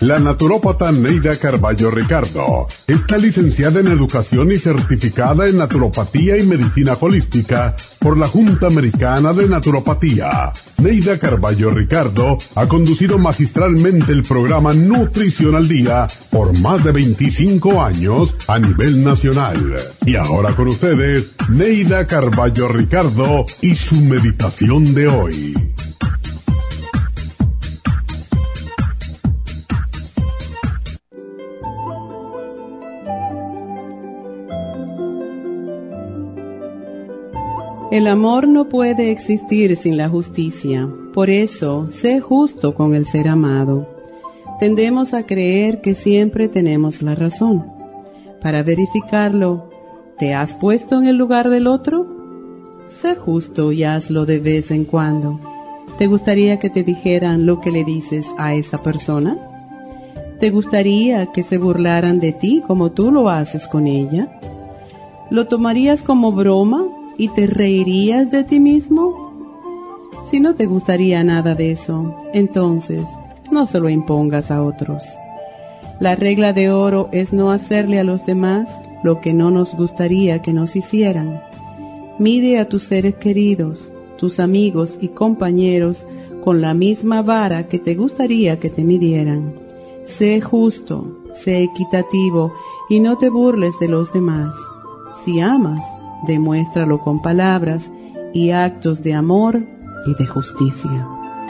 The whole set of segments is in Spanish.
La naturópata Neida Carballo Ricardo está licenciada en Educación y certificada en Naturopatía y Medicina Holística por la Junta Americana de Naturopatía. Neida Carballo Ricardo ha conducido magistralmente el programa Nutrición al Día por más de 25 años a nivel nacional. Y ahora con ustedes, Neida Carballo Ricardo y su meditación de hoy. El amor no puede existir sin la justicia. Por eso, sé justo con el ser amado. Tendemos a creer que siempre tenemos la razón. Para verificarlo, ¿te has puesto en el lugar del otro? Sé justo y hazlo de vez en cuando. ¿Te gustaría que te dijeran lo que le dices a esa persona? ¿Te gustaría que se burlaran de ti como tú lo haces con ella? ¿Lo tomarías como broma y te reirías de ti mismo? Si no te gustaría nada de eso, entonces no se lo impongas a otros. La regla de oro es no hacerle a los demás lo que no nos gustaría que nos hicieran. Mide a tus seres queridos, tus amigos y compañeros con la misma vara que te gustaría que te midieran. Sé justo, sé equitativo y no te burles de los demás. Si amas, demuéstralo con palabras y actos de amor y de justicia.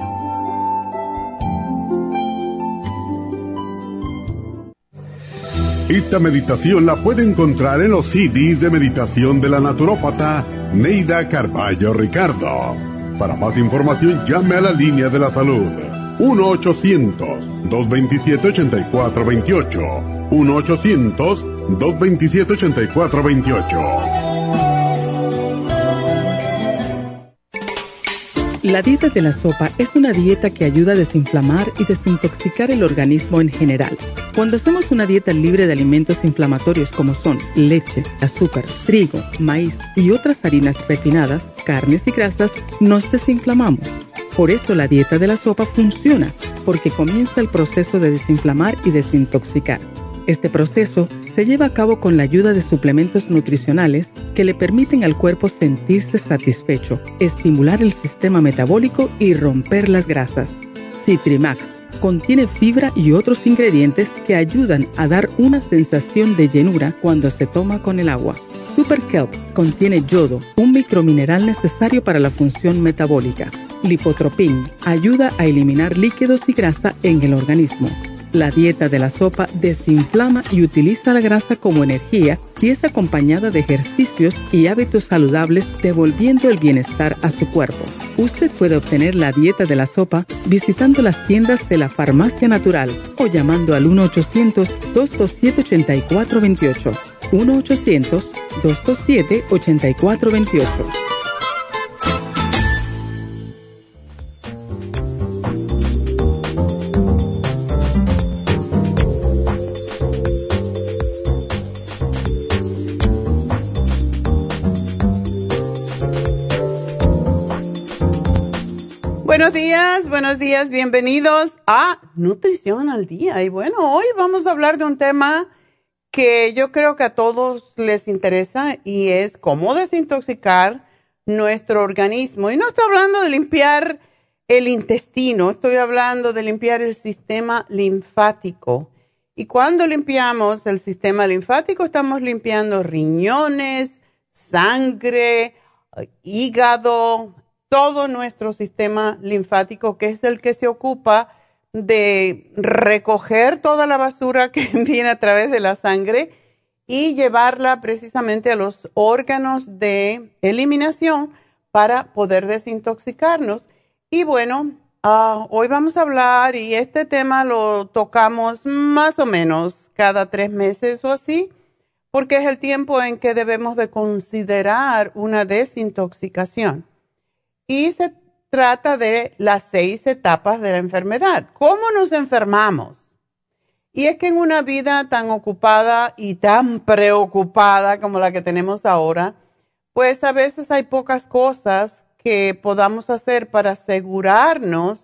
Esta meditación la puede encontrar en los CDs de meditación de la naturópata Neida Carballo Ricardo. Para más información, llame a la línea de la salud 1-800-227-8428. 1-800-227-8428. La dieta de la sopa es una dieta que ayuda a desinflamar y desintoxicar el organismo en general. Cuando hacemos una dieta libre de alimentos inflamatorios como son leche, azúcar, trigo, maíz y otras harinas refinadas, carnes y grasas, nos desinflamamos. Por eso la dieta de la sopa funciona, porque comienza el proceso de desinflamar y desintoxicar. Este proceso se lleva a cabo con la ayuda de suplementos nutricionales que le permiten al cuerpo sentirse satisfecho, estimular el sistema metabólico y romper las grasas. Citrimax contiene fibra y otros ingredientes que ayudan a dar una sensación de llenura cuando se toma con el agua. Super Kelp contiene yodo, un micromineral necesario para la función metabólica. Lipotropin ayuda a eliminar líquidos y grasa en el organismo. La dieta de la sopa desinflama y utiliza la grasa como energía si es acompañada de ejercicios y hábitos saludables, devolviendo el bienestar a su cuerpo. Usted puede obtener la dieta de la sopa visitando las tiendas de la Farmacia Natural o llamando al 1-800-227-8428. 1-800-227-8428. Buenos días, bienvenidos a Nutrición al Día. Y bueno, hoy vamos a hablar de un tema que yo creo que a todos les interesa y es cómo desintoxicar nuestro organismo. Y no estoy hablando de limpiar el intestino, estoy hablando de limpiar el sistema linfático. Y cuando limpiamos el sistema linfático, estamos limpiando riñones, sangre, hígado, todo nuestro sistema linfático, que es el que se ocupa de recoger toda la basura que viene a través de la sangre y llevarla precisamente a los órganos de eliminación para poder desintoxicarnos. Y bueno, hoy vamos a hablar, y este tema lo tocamos más o menos cada 3 meses o así, porque es el tiempo en que debemos de considerar una desintoxicación. Y se trata de las 6 etapas de la enfermedad. ¿Cómo nos enfermamos? Y es que en una vida tan ocupada y tan preocupada como la que tenemos ahora, pues a veces hay pocas cosas que podamos hacer para asegurarnos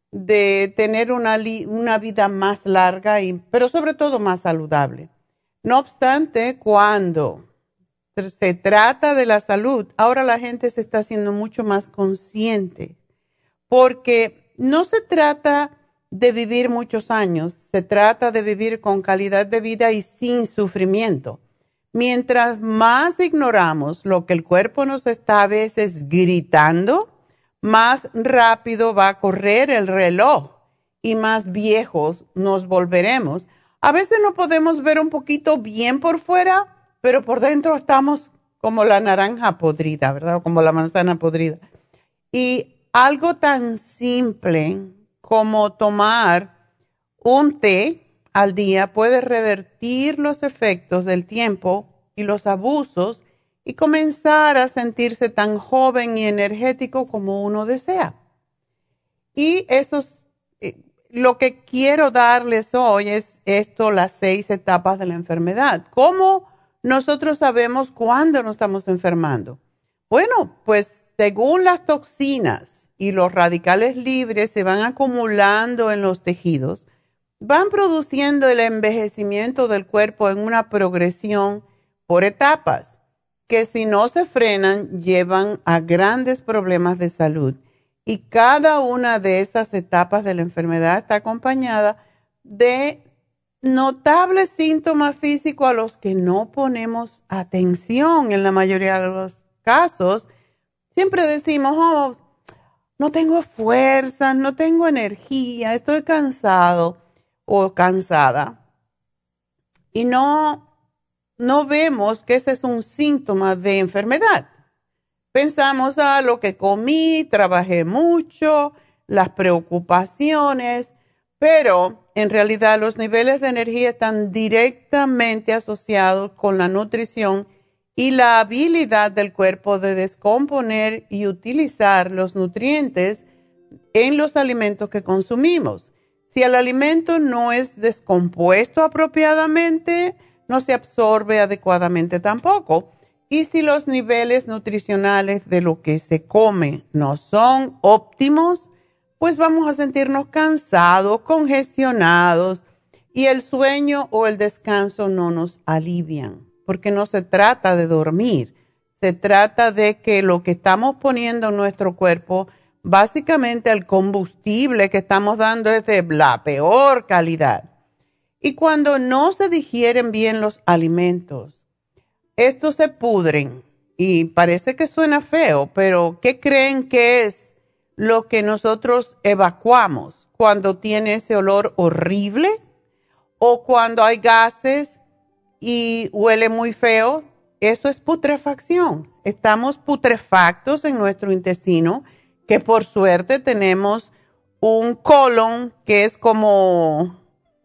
de tener una vida más larga, pero sobre todo más saludable. No obstante, cuando se trata de la salud, ahora la gente se está haciendo mucho más consciente, porque no se trata de vivir muchos años, se trata de vivir con calidad de vida y sin sufrimiento. Mientras más ignoramos lo que el cuerpo nos está a veces gritando, más rápido va a correr el reloj y más viejos nos volveremos. A veces no podemos ver un poquito bien por fuera, pero por dentro estamos como la naranja podrida, ¿verdad? Como la manzana podrida. Y algo tan simple como tomar un té al día puede revertir los efectos del tiempo y los abusos y comenzar a sentirse tan joven y energético como uno desea. Y eso es lo que quiero darles hoy es las 6 etapas de la enfermedad. ¿Cómo nosotros sabemos cuándo nos estamos enfermando? Bueno, pues según las toxinas y los radicales libres se van acumulando en los tejidos, van produciendo el envejecimiento del cuerpo en una progresión por etapas, que si no se frenan llevan a grandes problemas de salud. Y cada una de esas etapas de la enfermedad está acompañada de notables síntomas físicos a los que no ponemos atención en la mayoría de los casos. Siempre decimos, oh, no tengo fuerza, no tengo energía, estoy cansado o cansada. Y no vemos que ese es un síntoma de enfermedad. Pensamos a lo que comí, trabajé mucho, las preocupaciones, pero en realidad los niveles de energía están directamente asociados con la nutrición y la habilidad del cuerpo de descomponer y utilizar los nutrientes en los alimentos que consumimos. Si el alimento no es descompuesto apropiadamente, no se absorbe adecuadamente tampoco. Y si los niveles nutricionales de lo que se come no son óptimos, pues vamos a sentirnos cansados, congestionados y el sueño o el descanso no nos alivian, porque no se trata de dormir, se trata de que lo que estamos poniendo en nuestro cuerpo, básicamente el combustible que estamos dando es de la peor calidad. Y cuando no se digieren bien los alimentos, estos se pudren y parece que suena feo, pero ¿qué creen que es lo que nosotros evacuamos cuando tiene ese olor horrible o cuando hay gases y huele muy feo? Eso es putrefacción. Estamos putrefactos en nuestro intestino, que por suerte tenemos un colon que es como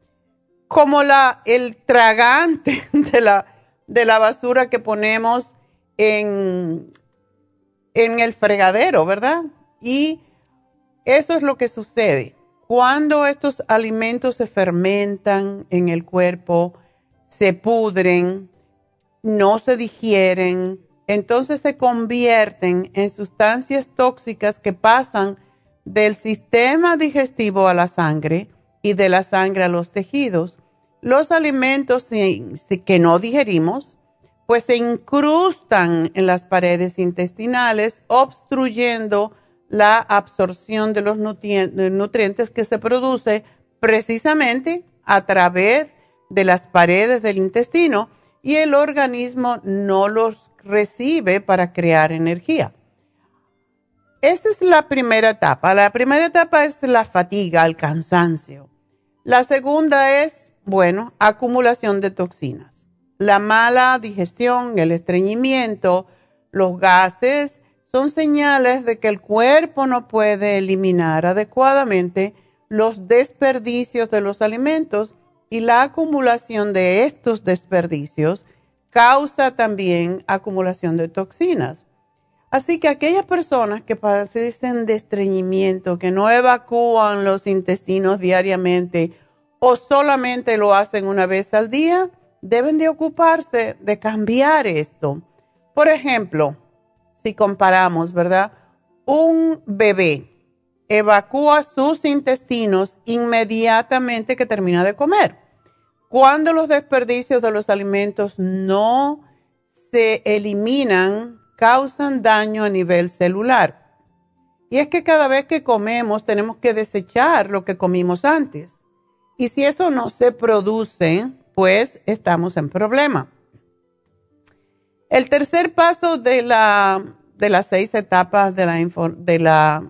el tragante de la basura que ponemos en el fregadero, ¿verdad? Y eso es lo que sucede. Cuando estos alimentos se fermentan en el cuerpo, se pudren, no se digieren, entonces se convierten en sustancias tóxicas que pasan del sistema digestivo a la sangre y de la sangre a los tejidos. Los alimentos que no digerimos, pues se incrustan en las paredes intestinales, obstruyendo la absorción de los nutrientes que se produce precisamente a través de las paredes del intestino y el organismo no los recibe para crear energía. Esa es la primera etapa. La primera etapa es la fatiga, el cansancio. La segunda es acumulación de toxinas. La mala digestión, el estreñimiento, los gases son señales de que el cuerpo no puede eliminar adecuadamente los desperdicios de los alimentos y la acumulación de estos desperdicios causa también acumulación de toxinas. Así que aquellas personas que padecen de estreñimiento, que no evacúan los intestinos diariamente, o solamente lo hacen una vez al día, deben de ocuparse de cambiar esto. Por ejemplo, si comparamos, ¿verdad? Un bebé evacúa sus intestinos inmediatamente que termina de comer. Cuando los desperdicios de los alimentos no se eliminan, causan daño a nivel celular. Y es que cada vez que comemos tenemos que desechar lo que comimos antes. Y si eso no se produce, pues estamos en problema. El tercer paso de las 6 etapas de la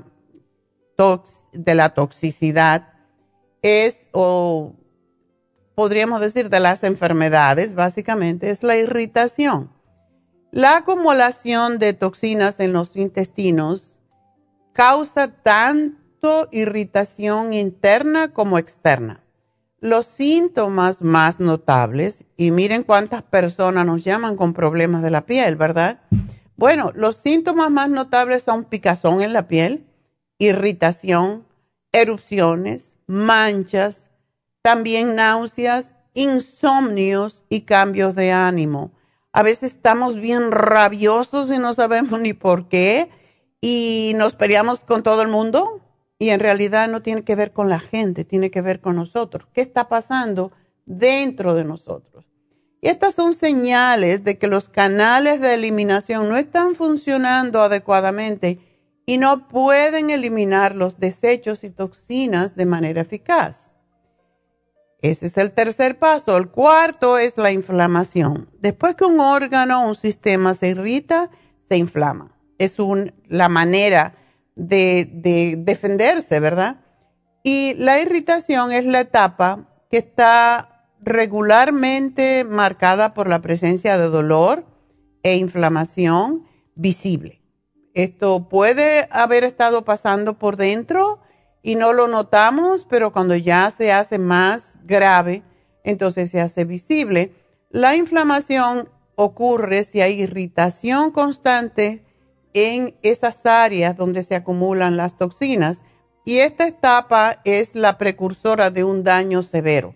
toxicidad es, o podríamos decir de las enfermedades, básicamente, es la irritación. La acumulación de toxinas en los intestinos causa tanto irritación interna como externa. Los síntomas más notables, y miren cuántas personas nos llaman con problemas de la piel, ¿verdad? Bueno, los síntomas más notables son picazón en la piel, irritación, erupciones, manchas, también náuseas, insomnios y cambios de ánimo. A veces estamos bien rabiosos y no sabemos ni por qué y nos peleamos con todo el mundo y en realidad no tiene que ver con la gente, tiene que ver con nosotros. ¿Qué está pasando dentro de nosotros? Y estas son señales de que los canales de eliminación no están funcionando adecuadamente y no pueden eliminar los desechos y toxinas de manera eficaz. Ese es el tercer paso. El cuarto es la inflamación. Después que un órgano o un sistema se irrita, se inflama. Es la manera de defenderse, ¿verdad? Y la irritación es la etapa que está regularmente marcada por la presencia de dolor e inflamación visible. Esto puede haber estado pasando por dentro y no lo notamos, pero cuando ya se hace más grave, entonces se hace visible. La inflamación ocurre si hay irritación constante en esas áreas donde se acumulan las toxinas y esta etapa es la precursora de un daño severo.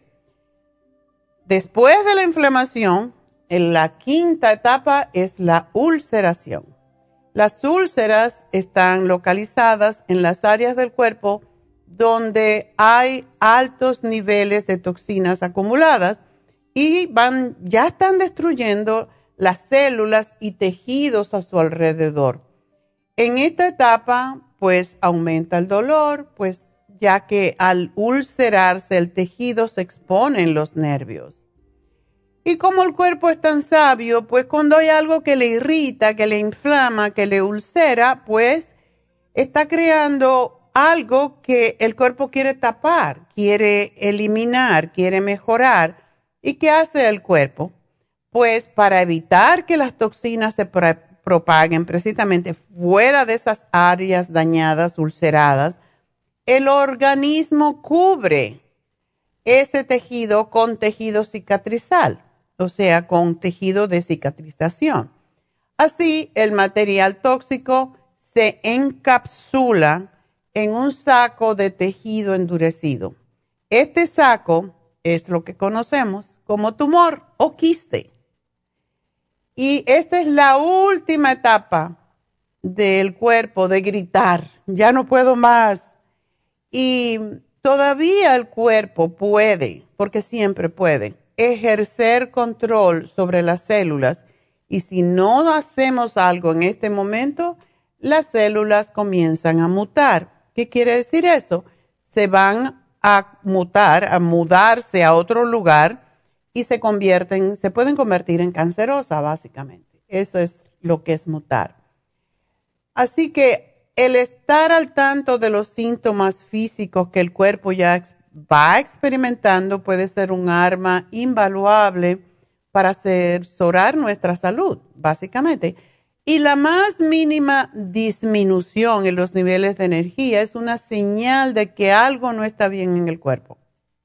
Después de la inflamación, en la quinta etapa es la ulceración. Las úlceras están localizadas en las áreas del cuerpo donde hay altos niveles de toxinas acumuladas y ya están destruyendo las células y tejidos a su alrededor. En esta etapa, pues aumenta el dolor, pues ya que al ulcerarse el tejido se exponen los nervios. Y como el cuerpo es tan sabio, pues cuando hay algo que le irrita, que le inflama, que le ulcera, pues está creando algo que el cuerpo quiere tapar, quiere eliminar, quiere mejorar. ¿Y qué hace el cuerpo? Pues para evitar que las toxinas se propaguen precisamente fuera de esas áreas dañadas, ulceradas, el organismo cubre ese tejido con tejido cicatrizal, o sea, con tejido de cicatrización. Así, el material tóxico se encapsula en un saco de tejido endurecido. Este saco es lo que conocemos como tumor o quiste. Y esta es la última etapa del cuerpo de gritar, ya no puedo más. Y todavía el cuerpo puede, porque siempre puede, ejercer control sobre las células. Y si no hacemos algo en este momento, las células comienzan a mutar. ¿Qué quiere decir eso? Se van a mutar, a mudarse a otro lugar y se pueden convertir en cancerosa, básicamente. Eso es lo que es mutar. Así que el estar al tanto de los síntomas físicos que el cuerpo ya va experimentando puede ser un arma invaluable para asesorar nuestra salud, básicamente. Y la más mínima disminución en los niveles de energía es una señal de que algo no está bien en el cuerpo.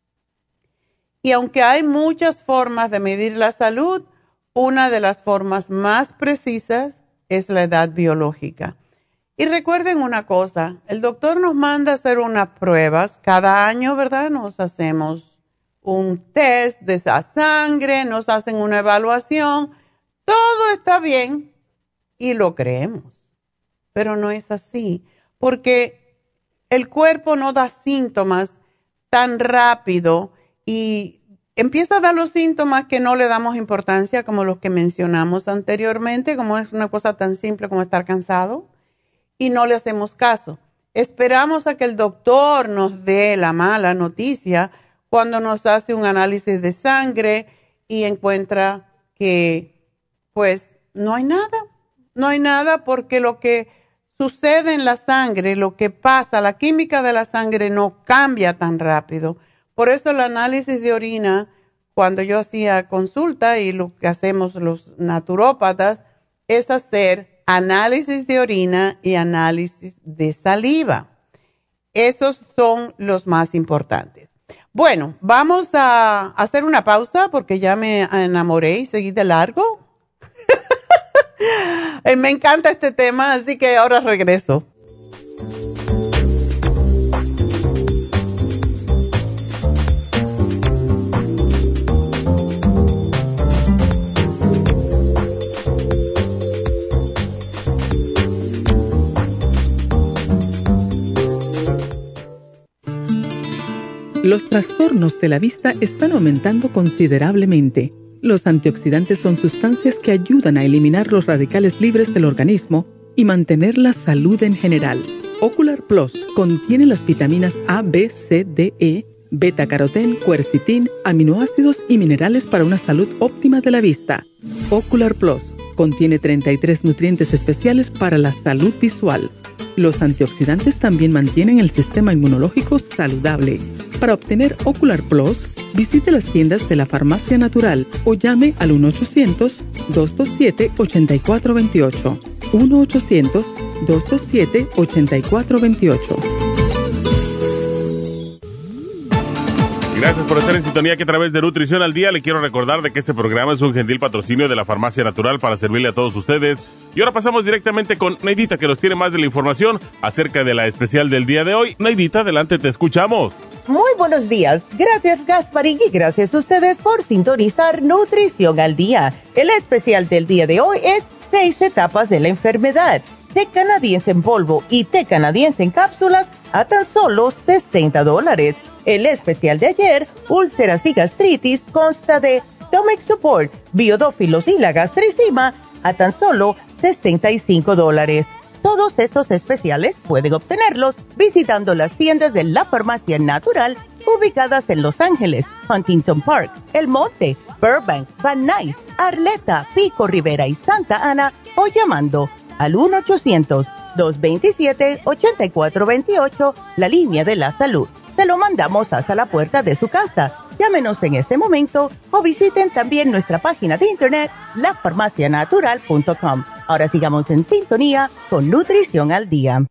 Y aunque hay muchas formas de medir la salud, una de las formas más precisas es la edad biológica. Y recuerden una cosa, el doctor nos manda a hacer unas pruebas cada año, ¿verdad? Nos hacemos un test de esa sangre, nos hacen una evaluación, todo está bien y lo creemos. Pero no es así, porque el cuerpo no da síntomas tan rápido y empieza a dar los síntomas que no le damos importancia, como los que mencionamos anteriormente, como es una cosa tan simple como estar cansado, y no le hacemos caso. Esperamos a que el doctor nos dé la mala noticia cuando nos hace un análisis de sangre y encuentra que pues no hay nada porque lo que sucede en la sangre, lo que pasa, la química de la sangre no cambia tan rápido. Por eso el análisis de orina, cuando yo hacía consulta y lo que hacemos los naturópatas, es hacer análisis de orina y análisis de saliva. Esos son los más importantes. Bueno, vamos a hacer una pausa porque ya me enamoré y seguí de largo. Me encanta este tema, así que ahora regreso. Los trastornos de la vista están aumentando considerablemente. Los antioxidantes son sustancias que ayudan a eliminar los radicales libres del organismo y mantener la salud en general. Ocular Plus contiene las vitaminas A, B, C, D, E, beta-carotén, quercetín, aminoácidos y minerales para una salud óptima de la vista. Ocular Plus contiene 33 nutrientes especiales para la salud visual. Los antioxidantes también mantienen el sistema inmunológico saludable. Para obtener Ocular Plus, visite las tiendas de la Farmacia Natural o llame al 1-800-227-8428. 1-800-227-8428. Gracias por estar en sintonía que a través de Nutrición al Día le quiero recordar de que este programa es un gentil patrocinio de la Farmacia Natural para servirle a todos ustedes. Y ahora pasamos directamente con Neidita, que nos tiene más de la información acerca de la especial del día de hoy. Neidita, adelante, te escuchamos. Muy buenos días. Gracias, Gasparín, y gracias a ustedes por sintonizar Nutrición al Día. El especial del día de hoy es 6 etapas de la enfermedad. Té canadiense en polvo y té canadiense en cápsulas a tan solo $60. El especial de ayer, úlceras y gastritis, consta de Stomach Support, biodófilos y la gastricima a tan solo $65. Todos estos especiales pueden obtenerlos visitando las tiendas de la Farmacia Natural ubicadas en Los Ángeles, Huntington Park, El Monte, Burbank, Van Nuys, Arleta, Pico Rivera y Santa Ana o llamando al 1-800-227-8428, la línea de la salud. Se lo mandamos hasta la puerta de su casa. Llámenos en este momento o visiten también nuestra página de internet, lafarmacianatural.com. Ahora sigamos en sintonía con Nutrición al Día.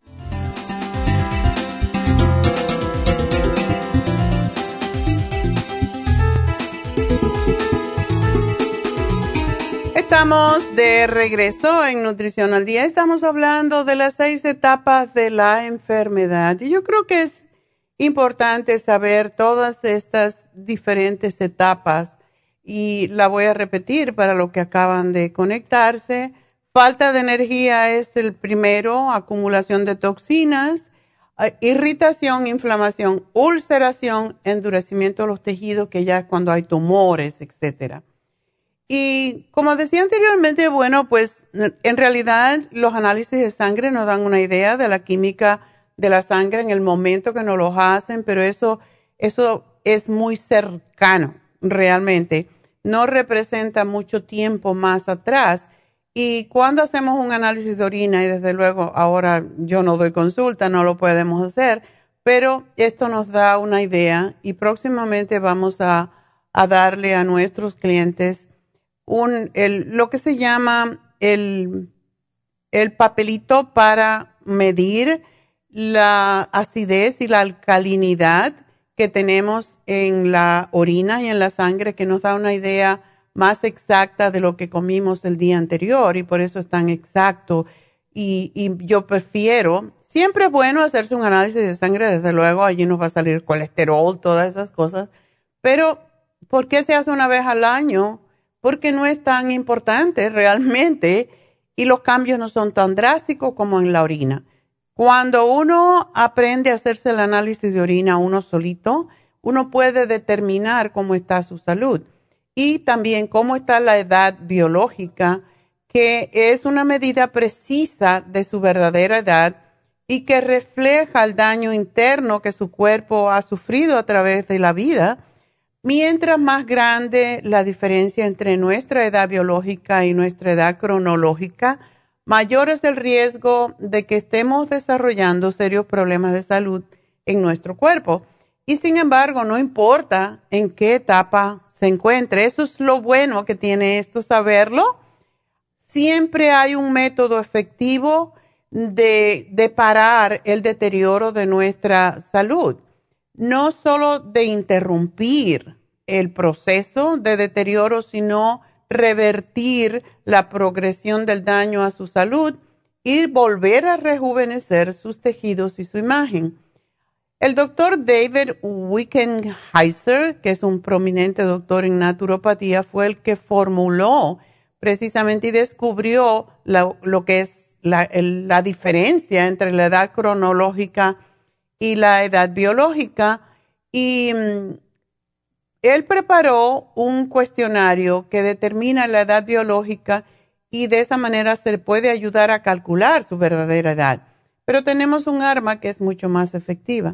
Estamos de regreso en Nutrición al Día. Estamos hablando de las 6 etapas de la enfermedad. Y yo creo que es importante saber todas estas diferentes etapas. Y la voy a repetir para los que acaban de conectarse. Falta de energía es el primero, acumulación de toxinas, irritación, inflamación, ulceración, endurecimiento de los tejidos, que ya es cuando hay tumores, etcétera. Y como decía anteriormente, bueno, pues en realidad los análisis de sangre nos dan una idea de la química de la sangre en el momento que nos los hacen, pero eso es muy cercano realmente. No representa mucho tiempo más atrás. Y cuando hacemos un análisis de orina, y desde luego ahora yo no doy consulta, no lo podemos hacer, pero esto nos da una idea y próximamente vamos a darle a nuestros clientes lo que se llama el papelito para medir la acidez y la alcalinidad que tenemos en la orina y en la sangre, que nos da una idea más exacta de lo que comimos el día anterior, y por eso es tan exacto. Y yo prefiero, siempre es bueno hacerse un análisis de sangre, desde luego, allí nos va a salir colesterol, todas esas cosas, pero ¿por qué se hace una vez al año? Porque no es tan importante realmente y los cambios no son tan drásticos como en la orina. Cuando uno aprende a hacerse el análisis de orina uno solito, uno puede determinar cómo está su salud y también cómo está la edad biológica, que es una medida precisa de su verdadera edad y que refleja el daño interno que su cuerpo ha sufrido a través de la vida. Mientras más grande la diferencia entre nuestra edad biológica y nuestra edad cronológica, mayor es el riesgo de que estemos desarrollando serios problemas de salud en nuestro cuerpo. Y sin embargo, no importa en qué etapa se encuentre. Eso es lo bueno que tiene esto, saberlo. Siempre hay un método efectivo de parar el deterioro de nuestra salud. No solo de interrumpir el proceso de deterioro, sino revertir la progresión del daño a su salud y volver a rejuvenecer sus tejidos y su imagen. El doctor David Wickenheiser, que es un prominente doctor en naturopatía, fue el que formuló precisamente y descubrió lo que es la diferencia entre la edad cronológica y la edad biológica. Y él preparó un cuestionario que determina la edad biológica y de esa manera se puede ayudar a calcular su verdadera edad. Pero tenemos un arma que es mucho más efectiva.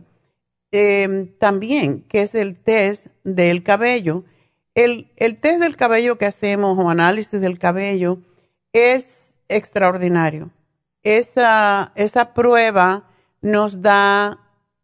También, que es el test del cabello. El test del cabello que hacemos o análisis del cabello es extraordinario. Esa prueba nos da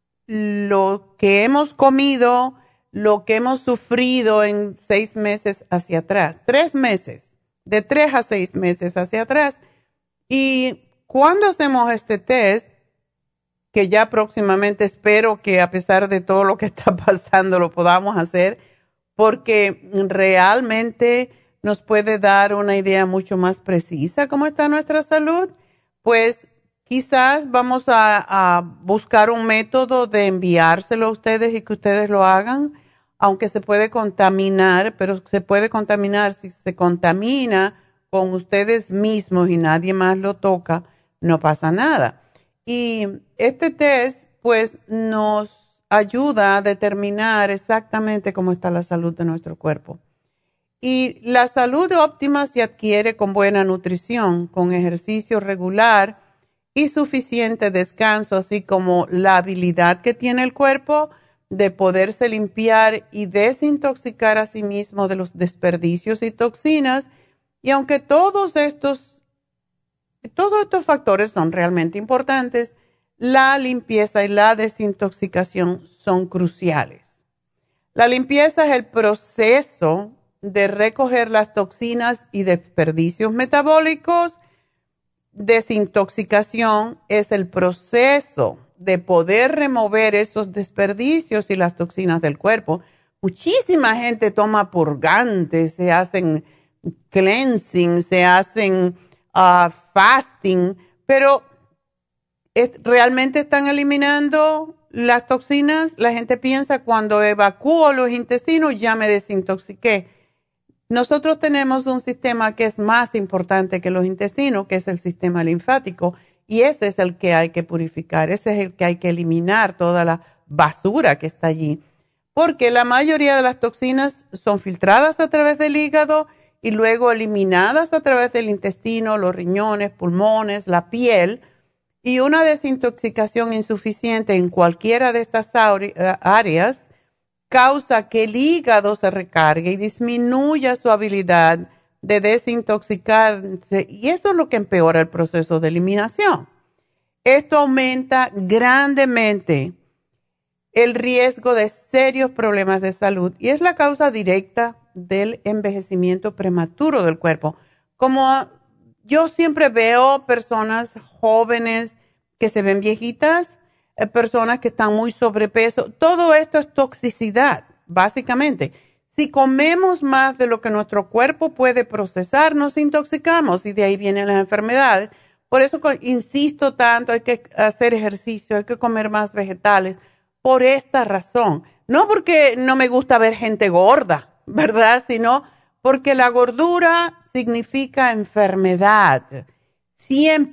lo que hemos comido, lo que hemos sufrido en 6 meses hacia atrás, 3 meses, de 3 a 6 meses hacia atrás. Y cuando hacemos este test, que ya próximamente espero que a pesar de todo lo que está pasando lo podamos hacer, porque realmente nos puede dar una idea mucho más precisa cómo está nuestra salud, pues quizás vamos a buscar un método de enviárselo a ustedes y que ustedes lo hagan, aunque se puede contaminar, pero se puede contaminar. Si se contamina con ustedes mismos y nadie más lo toca, no pasa nada. Y este test pues nos ayuda a determinar exactamente cómo está la salud de nuestro cuerpo. Y la salud óptima se adquiere con buena nutrición, con ejercicio regular y suficiente descanso, así como la habilidad que tiene el cuerpo de poderse limpiar y desintoxicar a sí mismo de los desperdicios y toxinas. Y aunque todos estos factores son realmente importantes, la limpieza y la desintoxicación son cruciales. La limpieza es el proceso de recoger las toxinas y desperdicios metabólicos. Desintoxicación es el proceso de poder remover esos desperdicios y las toxinas del cuerpo. Muchísima gente toma purgantes, se hacen cleansing, se hacen fasting, pero ¿realmente están eliminando las toxinas? La gente piensa, cuando evacúo los intestinos ya me desintoxiqué. Nosotros tenemos un sistema que es más importante que los intestinos, que es el sistema linfático, y ese es el que hay que purificar, ese es el que hay que eliminar toda la basura que está allí, porque la mayoría de las toxinas son filtradas a través del hígado y luego eliminadas a través del intestino, los riñones, pulmones, la piel, y una desintoxicación insuficiente en cualquiera de estas áreas causa que el hígado se recargue y disminuya su habilidad de desintoxicarse, y eso es lo que empeora el proceso de eliminación. Esto aumenta grandemente el riesgo de serios problemas de salud y es la causa directa del envejecimiento prematuro del cuerpo. Como yo siempre veo personas jóvenes que se ven viejitas, personas que están muy sobrepeso, todo esto es toxicidad, básicamente. Si comemos más de lo que nuestro cuerpo puede procesar, nos intoxicamos y de ahí vienen las enfermedades. Por eso insisto tanto, hay que hacer ejercicio, hay que comer más vegetales, por esta razón. No porque no me gusta ver gente gorda, ¿verdad? Sino porque la gordura significa enfermedad. Siempre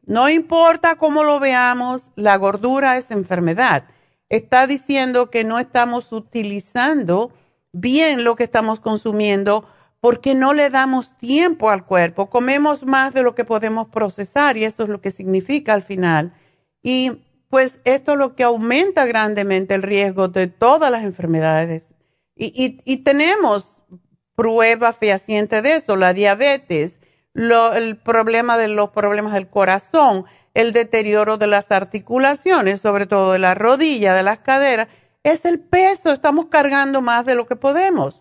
no importa cómo lo veamos, la gordura es enfermedad. Está diciendo que no estamos utilizando bien lo que estamos consumiendo porque no le damos tiempo al cuerpo. Comemos más de lo que podemos procesar y eso es lo que significa al final. Y pues esto es lo que aumenta grandemente el riesgo de todas las enfermedades. Y tenemos prueba fehaciente de eso, la diabetes, el problema de los problemas del corazón, el deterioro de las articulaciones, sobre todo de la rodilla, de las caderas, es el peso, estamos cargando más de lo que podemos.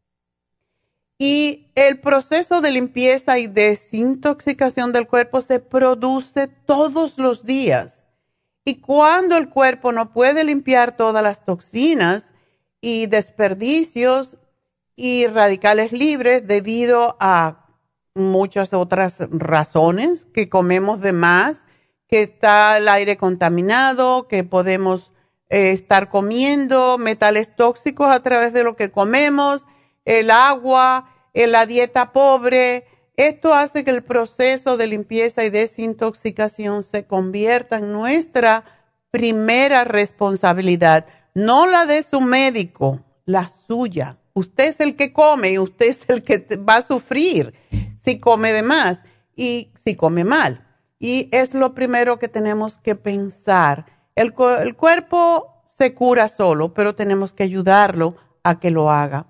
Y el proceso de limpieza y desintoxicación del cuerpo se produce todos los días. Y cuando el cuerpo no puede limpiar todas las toxinas y desperdicios y radicales libres debido a muchas otras razones, que comemos de más, que está el aire contaminado, que podemos estar comiendo metales tóxicos a través de lo que comemos, el agua, la dieta pobre. Esto hace que el proceso de limpieza y desintoxicación se convierta en nuestra primera responsabilidad, no la de su médico, la suya. Usted es el que come y usted es el que va a sufrir si come de más y si come mal. Y es lo primero que tenemos que pensar. El cuerpo se cura solo, pero tenemos que ayudarlo a que lo haga.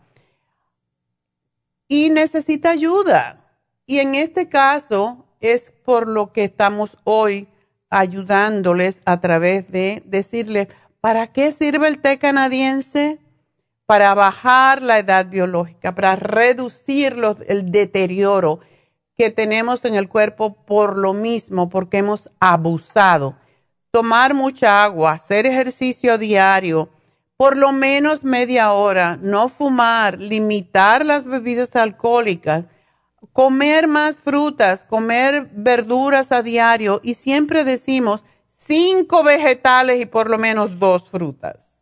Y necesita ayuda. Y en este caso es por lo que estamos hoy ayudándoles a través de decirles, ¿para qué sirve el té canadiense? Para bajar la edad biológica, para reducir el deterioro que tenemos en el cuerpo por lo mismo, porque hemos abusado. Tomar mucha agua, hacer ejercicio diario, por lo menos media hora, no fumar, limitar las bebidas alcohólicas, comer más frutas, comer verduras a diario y siempre decimos 5 vegetales y por lo menos 2 frutas.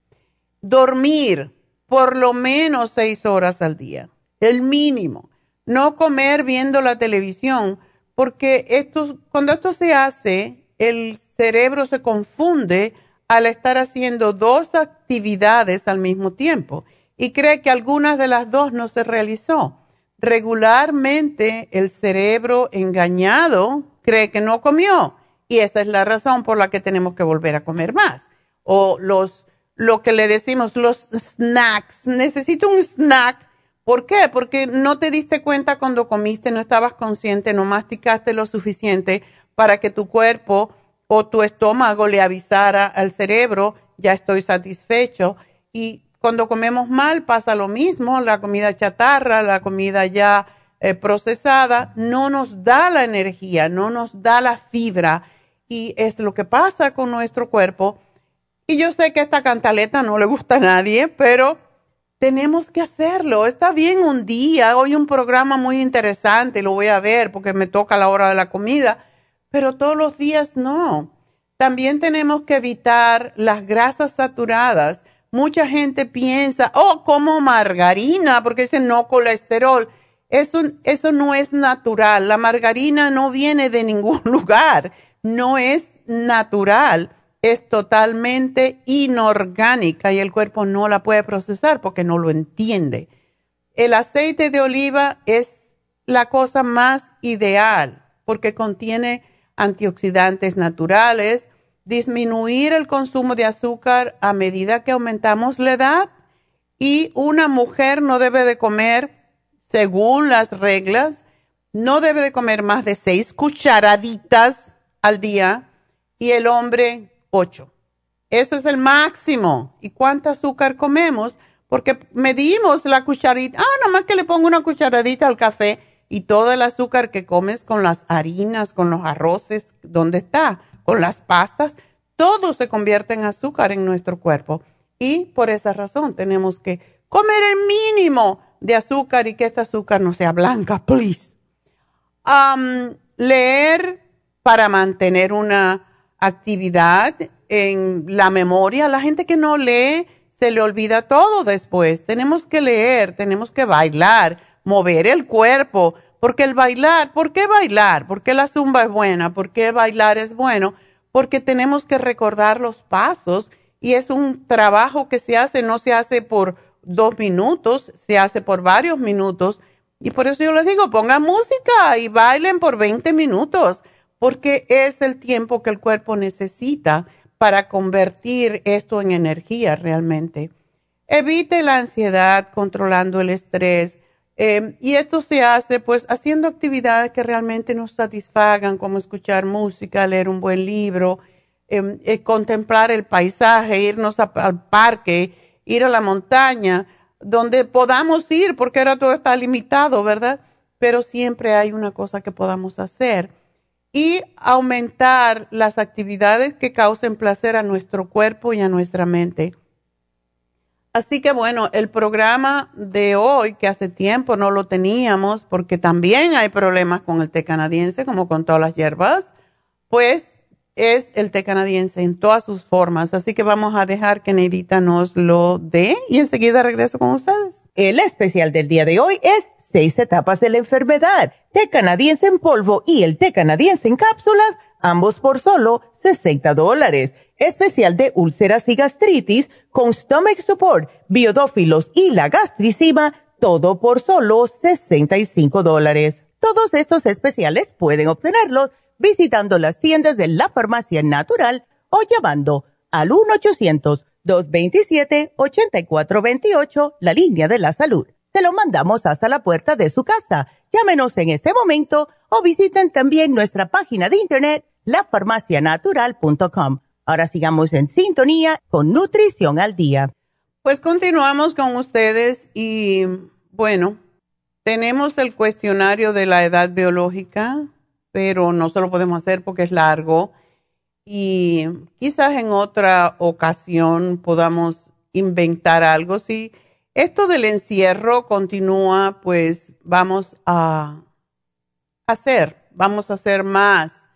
Dormir por lo menos 6 horas al día, el mínimo. No comer viendo la televisión, porque cuando esto se hace, el cerebro se confunde al estar haciendo 2 actividades al mismo tiempo y cree que algunas de las 2 no se realizó. Regularmente el cerebro engañado cree que no comió y esa es la razón por la que tenemos que volver a comer más. O lo que le decimos, los snacks. Necesito un snack. ¿Por qué? Porque no te diste cuenta cuando comiste, no estabas consciente, no masticaste lo suficiente para que tu cuerpo o tu estómago le avisara al cerebro, ya estoy satisfecho. Y cuando comemos mal pasa lo mismo, la comida chatarra, la comida ya procesada, no nos da la energía, no nos da la fibra. Y es lo que pasa con nuestro cuerpo. Y yo sé que esta cantaleta no le gusta a nadie, pero tenemos que hacerlo. Está bien un día, hoy un programa muy interesante, lo voy a ver porque me toca la hora de la comida, pero todos los días no. También tenemos que evitar las grasas saturadas. Mucha gente piensa, como margarina, porque dicen no colesterol. Eso no es natural. La margarina no viene de ningún lugar. No es natural. Es totalmente inorgánica y el cuerpo no la puede procesar porque no lo entiende. El aceite de oliva es la cosa más ideal porque contiene antioxidantes naturales, disminuir el consumo de azúcar a medida que aumentamos la edad y una mujer no debe de comer, según las reglas, no debe de comer más de 6 cucharaditas al día y el hombre 8. Eso es el máximo. ¿Y cuánto azúcar comemos? Porque medimos la cucharita. Nomás que le pongo una cucharadita al café y todo el azúcar que comes con las harinas, con los arroces, ¿dónde está? Con las pastas, todo se convierte en azúcar en nuestro cuerpo. Y por esa razón tenemos que comer el mínimo de azúcar y que este azúcar no sea blanca, please. Leer para mantener una actividad en la memoria. La gente que no lee se le olvida todo después. Tenemos que leer, tenemos que bailar, mover el cuerpo, Porque el bailar, ¿por qué bailar? ¿Por qué la zumba es buena? ¿Por qué bailar es bueno? Porque tenemos que recordar los pasos y es un trabajo que se hace, no se hace por 2 minutos, se hace por varios minutos. Y por eso yo les digo, pongan música y bailen por 20 minutos, porque es el tiempo que el cuerpo necesita para convertir esto en energía realmente. Evite la ansiedad, controlando el estrés. Y esto se hace pues haciendo actividades que realmente nos satisfagan, como escuchar música, leer un buen libro, contemplar el paisaje, irnos al parque, ir a la montaña, donde podamos ir, porque ahora todo está limitado, ¿verdad? Pero siempre hay una cosa que podamos hacer. Y aumentar las actividades que causen placer a nuestro cuerpo y a nuestra mente. Así que bueno, el programa de hoy, que hace tiempo no lo teníamos, porque también hay problemas con el té canadiense, como con todas las hierbas, pues es el té canadiense en todas sus formas. Así que vamos a dejar que Neidita nos lo dé y enseguida regreso con ustedes. El especial del día de hoy es 6 etapas de la enfermedad, té canadiense en polvo y el té canadiense en cápsulas, ambos por solo $60. Especial de úlceras y gastritis con Stomach Support, biodófilos y la gastricima, todo por solo $65. Todos estos especiales pueden obtenerlos visitando las tiendas de la Farmacia Natural o llamando al 1-800-227-8428, la línea de la salud. Se lo mandamos hasta la puerta de su casa. Llámenos en este momento o visiten también nuestra página de internet, lafarmacianatural.com. Ahora sigamos en sintonía con Nutrición al Día. Pues continuamos con ustedes y bueno, tenemos el cuestionario de la edad biológica, pero no se lo podemos hacer porque es largo y quizás en otra ocasión podamos inventar algo. Si esto del encierro continúa, pues vamos a hacer más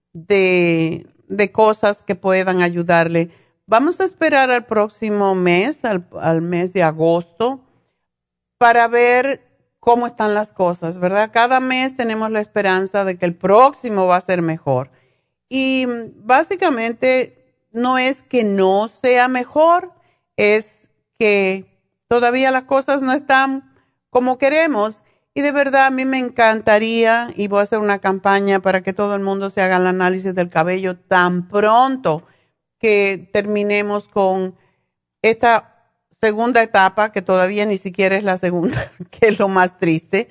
de cosas que puedan ayudarle. Vamos a esperar al próximo mes, al mes de agosto, para ver cómo están las cosas, ¿verdad? Cada mes tenemos la esperanza de que el próximo va a ser mejor. Y básicamente no es que no sea mejor, es que todavía las cosas no están como queremos. Y de verdad a mí me encantaría, y voy a hacer una campaña para que todo el mundo se haga el análisis del cabello tan pronto que terminemos con esta segunda etapa, que todavía ni siquiera es la segunda, que es lo más triste,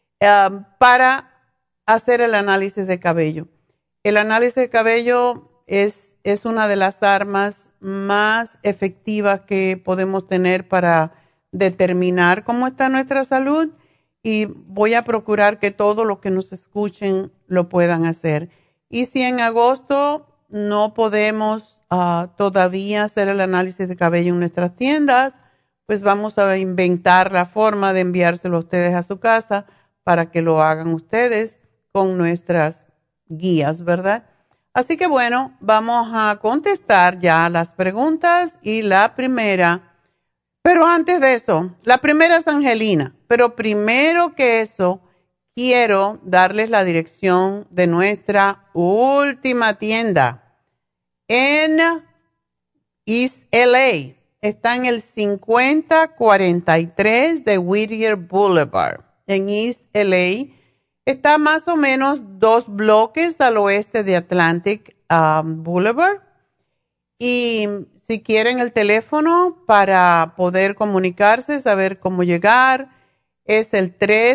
para hacer el análisis de cabello. El análisis de cabello es una de las armas más efectivas que podemos tener para determinar cómo está nuestra salud. Y voy a procurar que todos los que nos escuchen lo puedan hacer. Y si en agosto no podemos todavía hacer el análisis de cabello en nuestras tiendas, pues vamos a inventar la forma de enviárselo a ustedes a su casa para que lo hagan ustedes con nuestras guías, ¿verdad? Así que bueno, vamos a contestar ya las preguntas y la primera. Pero antes de eso, la primera es Angelina. Pero primero que eso, quiero darles la dirección de nuestra última tienda en East LA. Está en el 5043 de Whittier Boulevard, en East LA. Está más o menos 2 bloques al oeste de Atlantic Boulevard. Y si quieren el teléfono para poder comunicarse, saber cómo llegar, es el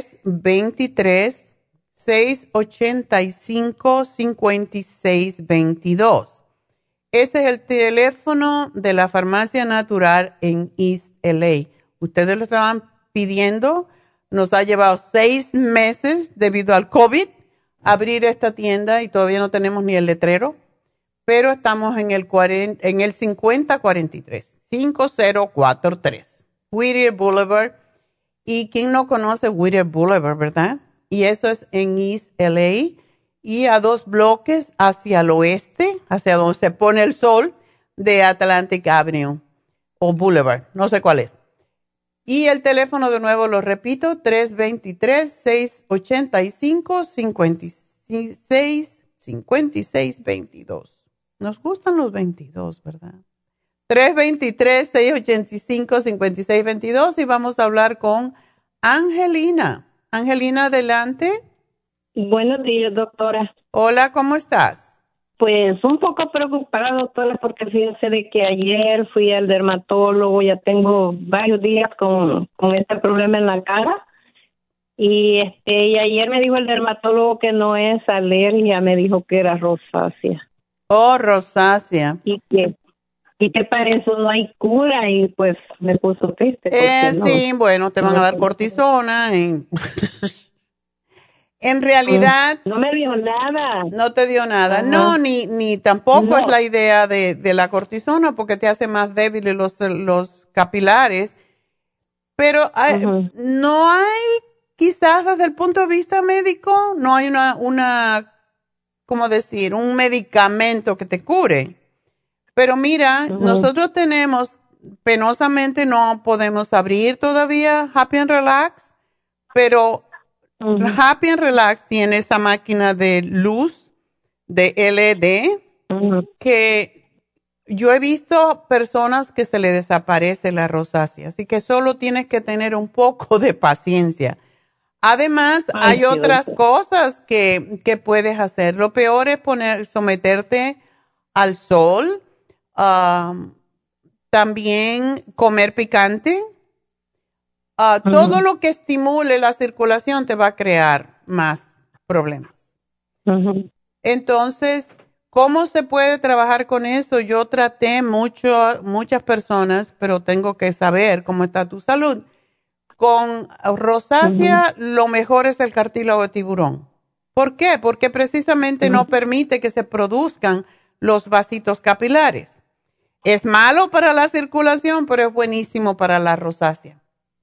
323-685-5622. Ese es el teléfono de la Farmacia Natural en East LA. Ustedes lo estaban pidiendo. Nos ha llevado 6 meses debido al COVID abrir esta tienda y todavía no tenemos ni el letrero. Pero estamos en el 5043, 5043, Whittier Boulevard. Y quien no conoce Whittier Boulevard, ¿verdad? Y eso es en East LA y a 2 bloques hacia el oeste, hacia donde se pone el sol de Atlantic Avenue o Boulevard, no sé cuál es. Y el teléfono de nuevo lo repito, 323-685-5622. Nos gustan los 22, ¿verdad? 323-685-5622 y vamos a hablar con Angelina. Angelina, adelante. Buenos días, doctora. Hola, ¿cómo estás? Pues un poco preocupada, doctora, porque fíjese de que ayer fui al dermatólogo, ya tengo varios días con este problema en la cara. Y ayer me dijo el dermatólogo que no es alergia, me dijo que era rosácea. Oh, rosácea. Y que para eso no hay cura y pues me puso triste. No, sí, bueno, te van a dar cortisona. En realidad... No me dio nada. No te dio nada. Ajá. No, ni tampoco No. es la idea de la cortisona porque te hace más débiles los capilares. Pero no hay, quizás desde el punto de vista médico, no hay ¿cómo decir? Un medicamento que te cure. Pero mira, nosotros tenemos, penosamente no podemos abrir todavía Happy and Relax, pero Happy and Relax tiene esa máquina de luz de LED que yo he visto personas que se le desaparece la rosácea, así que solo tienes que tener un poco de paciencia. Además, hay otras cosas que puedes hacer. Lo peor es someterte al sol, también comer picante. Todo lo que estimule la circulación te va a crear más problemas. Entonces, ¿cómo se puede trabajar con eso? Yo traté muchas personas, pero tengo que saber cómo está tu salud. Con rosácea, lo mejor es el cartílago de tiburón. ¿Por qué? Porque precisamente no permite que se produzcan los vasitos capilares. Es malo para la circulación, pero es buenísimo para la rosácea.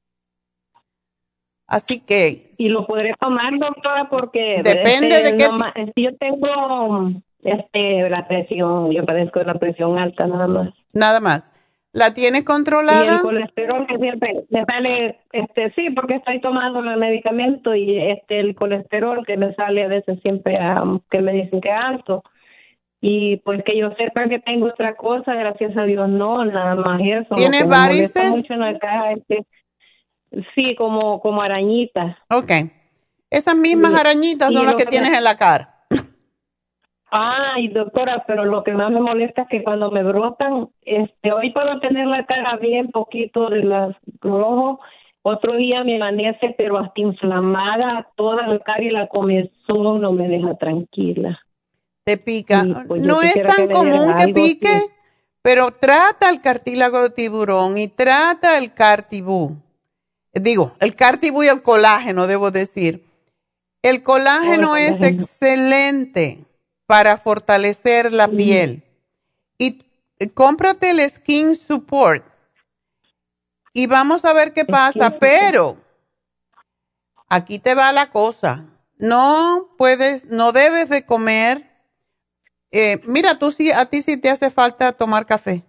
Así que... ¿Y lo podré tomar, doctora? Porque... Depende de qué... yo tengo la presión, yo padezco de la presión alta nada más. Nada más. ¿La tienes controlada? Y el colesterol que siempre me sale, sí, porque estoy tomando el medicamento y el colesterol que me sale a veces siempre, que me dicen que es alto. Y pues que yo sepa que tengo otra cosa, gracias a Dios, no, nada más eso. ¿Tienes varices? Mucho en la cara, sí, como arañitas. Ok. Esas mismas arañitas son las que tienes en la cara. Ay, doctora, pero lo que más me molesta es que cuando me brotan, hoy puedo tener la cara bien poquito de las rojo, otro día me amanece pero hasta inflamada, toda la cara y la comezón no me deja tranquila. Te pica. Pues no es tan común que pique, pero trata el cartílago de tiburón y trata el cartibú. Digo, el cartibú y el colágeno, debo decir. El colágeno es excelente para fortalecer la piel. Y cómprate el Skin Support. Y vamos a ver qué pasa. Pero aquí te va la cosa. No debes de comer. Mira, a ti sí te hace falta tomar café.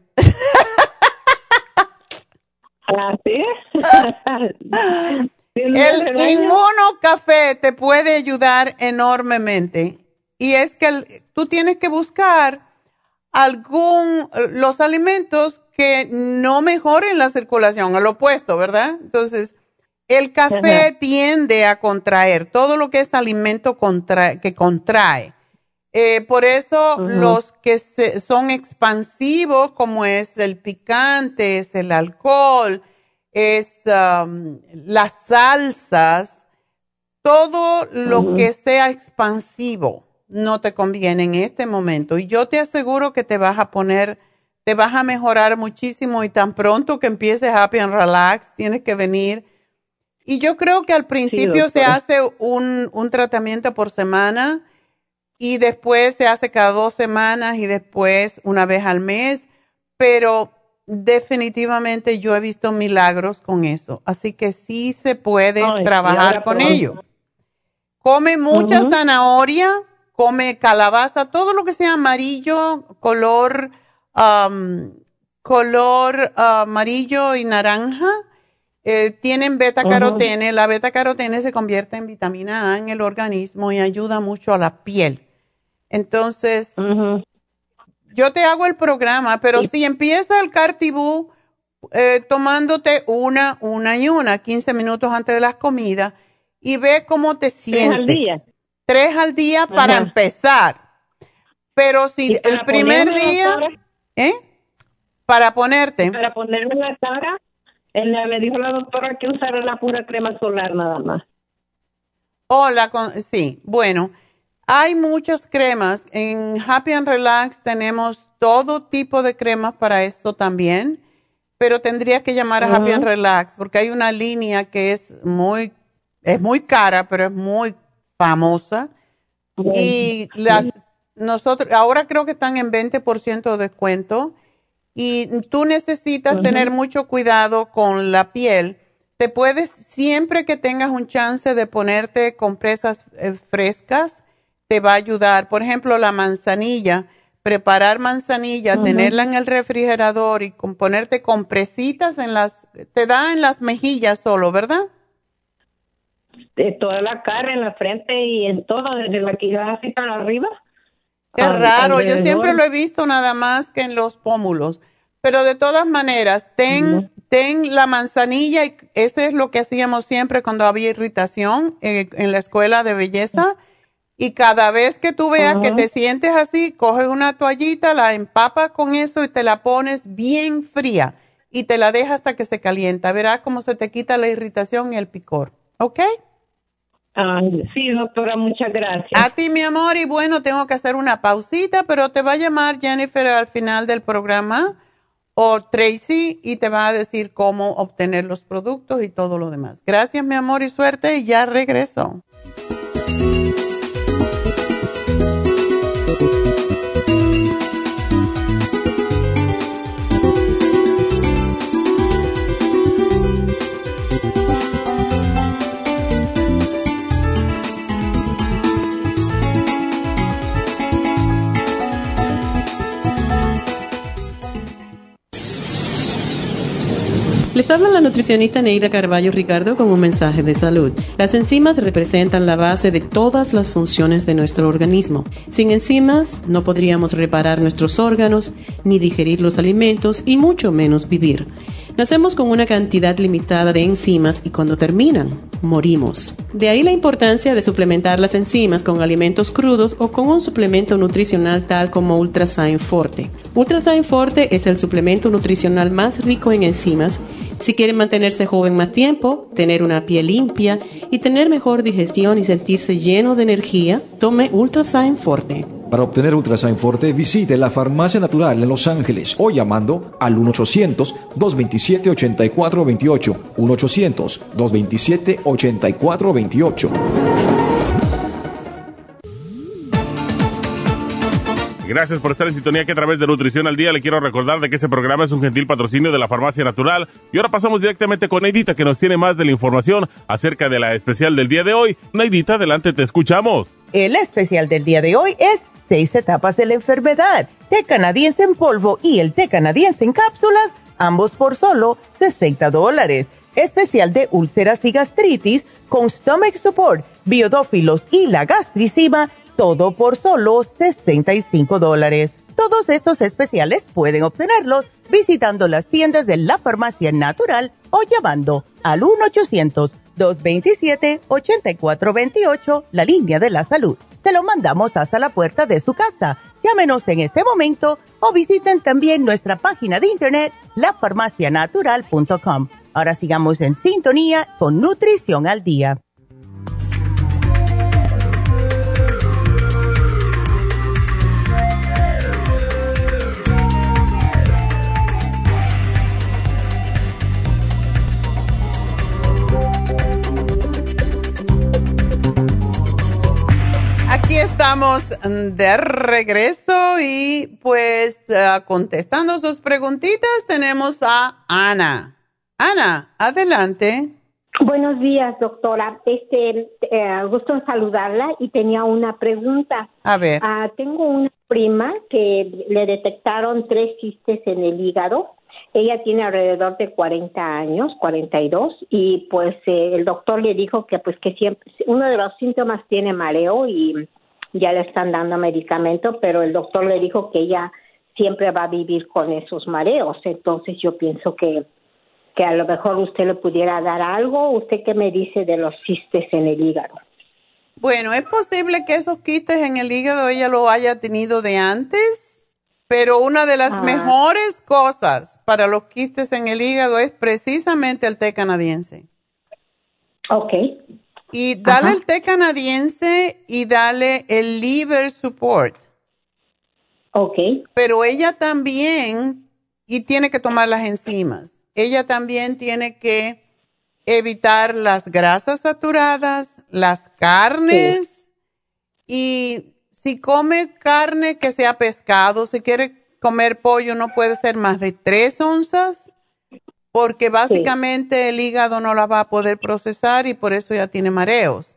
¿Sí? El inmunocafé te puede ayudar enormemente. Y es que tú tienes que buscar los alimentos que no mejoren la circulación, al opuesto, ¿verdad? Entonces, el café tiende a contraer, todo lo que es alimento que contrae. Por eso los que son expansivos, como es el picante, es el alcohol, es las salsas, todo lo que sea expansivo no te conviene en este momento. Y yo te aseguro que te vas a mejorar muchísimo y tan pronto que empieces Happy and Relax, tienes que venir. Y yo creo que al principio se hace un tratamiento por semana y después se hace cada 2 semanas y después una vez al mes, pero definitivamente yo he visto milagros con eso. Así que sí se puede trabajar con ello. Come mucha zanahoria, come calabaza, todo lo que sea amarillo, color amarillo y naranja. tienen beta-carotene. La beta-carotene se convierte en vitamina A en el organismo y ayuda mucho a la piel. Entonces, yo te hago el programa, pero si empieza el Cartibú tomándote una, 15 minutos antes de las comidas y ve cómo te sientes. 3 al día. 3 al día para empezar. Pero si el primer día, para ponerte. Para ponerme en la cara, me dijo la doctora que usara la pura crema solar nada más. Sí, bueno, hay muchas cremas. En Happy and Relax tenemos todo tipo de cremas para eso también, pero tendrías que llamar a Happy and Relax porque hay una línea que es muy cara, pero es muy famosa. Y nosotros ahora creo que están en 20% de descuento y tú necesitas tener mucho cuidado con la piel. Te puedes, siempre que tengas un chance de ponerte compresas frescas, te va a ayudar. Por ejemplo, la manzanilla, preparar manzanilla, tenerla en el refrigerador y ponerte compresitas te da en las mejillas solo, ¿verdad? De toda la cara, en la frente y en todo, desde la quijada así para arriba. Qué raro, yo siempre lo he visto nada más que en los pómulos. Pero de todas maneras, ten la manzanilla, y ese es lo que hacíamos siempre cuando había irritación en la escuela de belleza. Y cada vez que tú veas que te sientes así, coge una toallita, la empapas con eso y te la pones bien fría y te la dejas hasta que se calienta. Verás cómo se te quita la irritación y el picor. ¿Ok? Sí, doctora, muchas gracias. A ti, mi amor, y bueno, tengo que hacer una pausita, pero te va a llamar Jennifer al final del programa o Tracy y te va a decir cómo obtener los productos y todo lo demás. Gracias, mi amor, y suerte, y ya regreso. Les habla la nutricionista Neida Carballo Ricardo con un mensaje de salud. Las enzimas representan la base de todas las funciones de nuestro organismo. Sin enzimas no podríamos reparar nuestros órganos, ni digerir los alimentos y mucho menos vivir. Nacemos con una cantidad limitada de enzimas y cuando terminan, morimos. De ahí la importancia de suplementar las enzimas con alimentos crudos o con un suplemento nutricional tal como Ultrasign Forte. Ultrasign Forte es el suplemento nutricional más rico en enzimas. Si quieren mantenerse joven más tiempo, tener una piel limpia y tener mejor digestión y sentirse lleno de energía, tome Ultrasign Forte. Para obtener Ultrasign Forte, visite la Farmacia Natural en Los Ángeles o llamando al 1-800-227-8428. 1-800-227-8428. Gracias por estar en sintonía que a través de Nutrición al Día le quiero recordar de que este programa es un gentil patrocinio de la Farmacia Natural. Y ahora pasamos directamente con Neidita, que nos tiene más de la información acerca de la especial del día de hoy. Neidita, adelante, te escuchamos. El especial del día de hoy es 6 etapas de la enfermedad, té canadiense en polvo y el té canadiense en cápsulas, ambos por solo $60. Especial de úlceras y gastritis con Stomach Support, biodófilos y la gastricima, todo por solo $65. Todos estos especiales pueden obtenerlos visitando las tiendas de la Farmacia Natural o llamando al 1-800-227-8428, la línea de la salud. Te lo mandamos hasta la puerta de su casa. Llámenos en este momento o visiten también nuestra página de internet, lafarmacianatural.com. Ahora sigamos en sintonía con Nutrición al Día. Estamos de regreso y pues contestando sus preguntitas tenemos a Ana. Ana, adelante. Buenos días, doctora. Gusto en saludarla y tenía una pregunta. A ver. Tengo una prima que le detectaron 3 quistes en el hígado Ella tiene alrededor de 40 años, 42, y pues el doctor le dijo que pues que siempre, uno de los síntomas tiene mareo y ya le están dando medicamento, pero el doctor le dijo que ella siempre va a vivir con esos mareos. Entonces yo pienso que a lo mejor usted le pudiera dar algo. ¿Usted qué me dice de los quistes en el hígado? Bueno, es posible que esos quistes en el hígado ella lo haya tenido de antes, pero una de las mejores cosas para los quistes en el hígado es precisamente el té canadiense. Ok. Y dale el té canadiense y dale el liver support. Ok. Pero ella también, y tiene que tomar las enzimas, ella también tiene que evitar las grasas saturadas, las carnes, y si come carne que sea pescado, si quiere comer pollo no puede ser más de 3 onzas, porque básicamente el hígado no la va a poder procesar y por eso ya tiene mareos.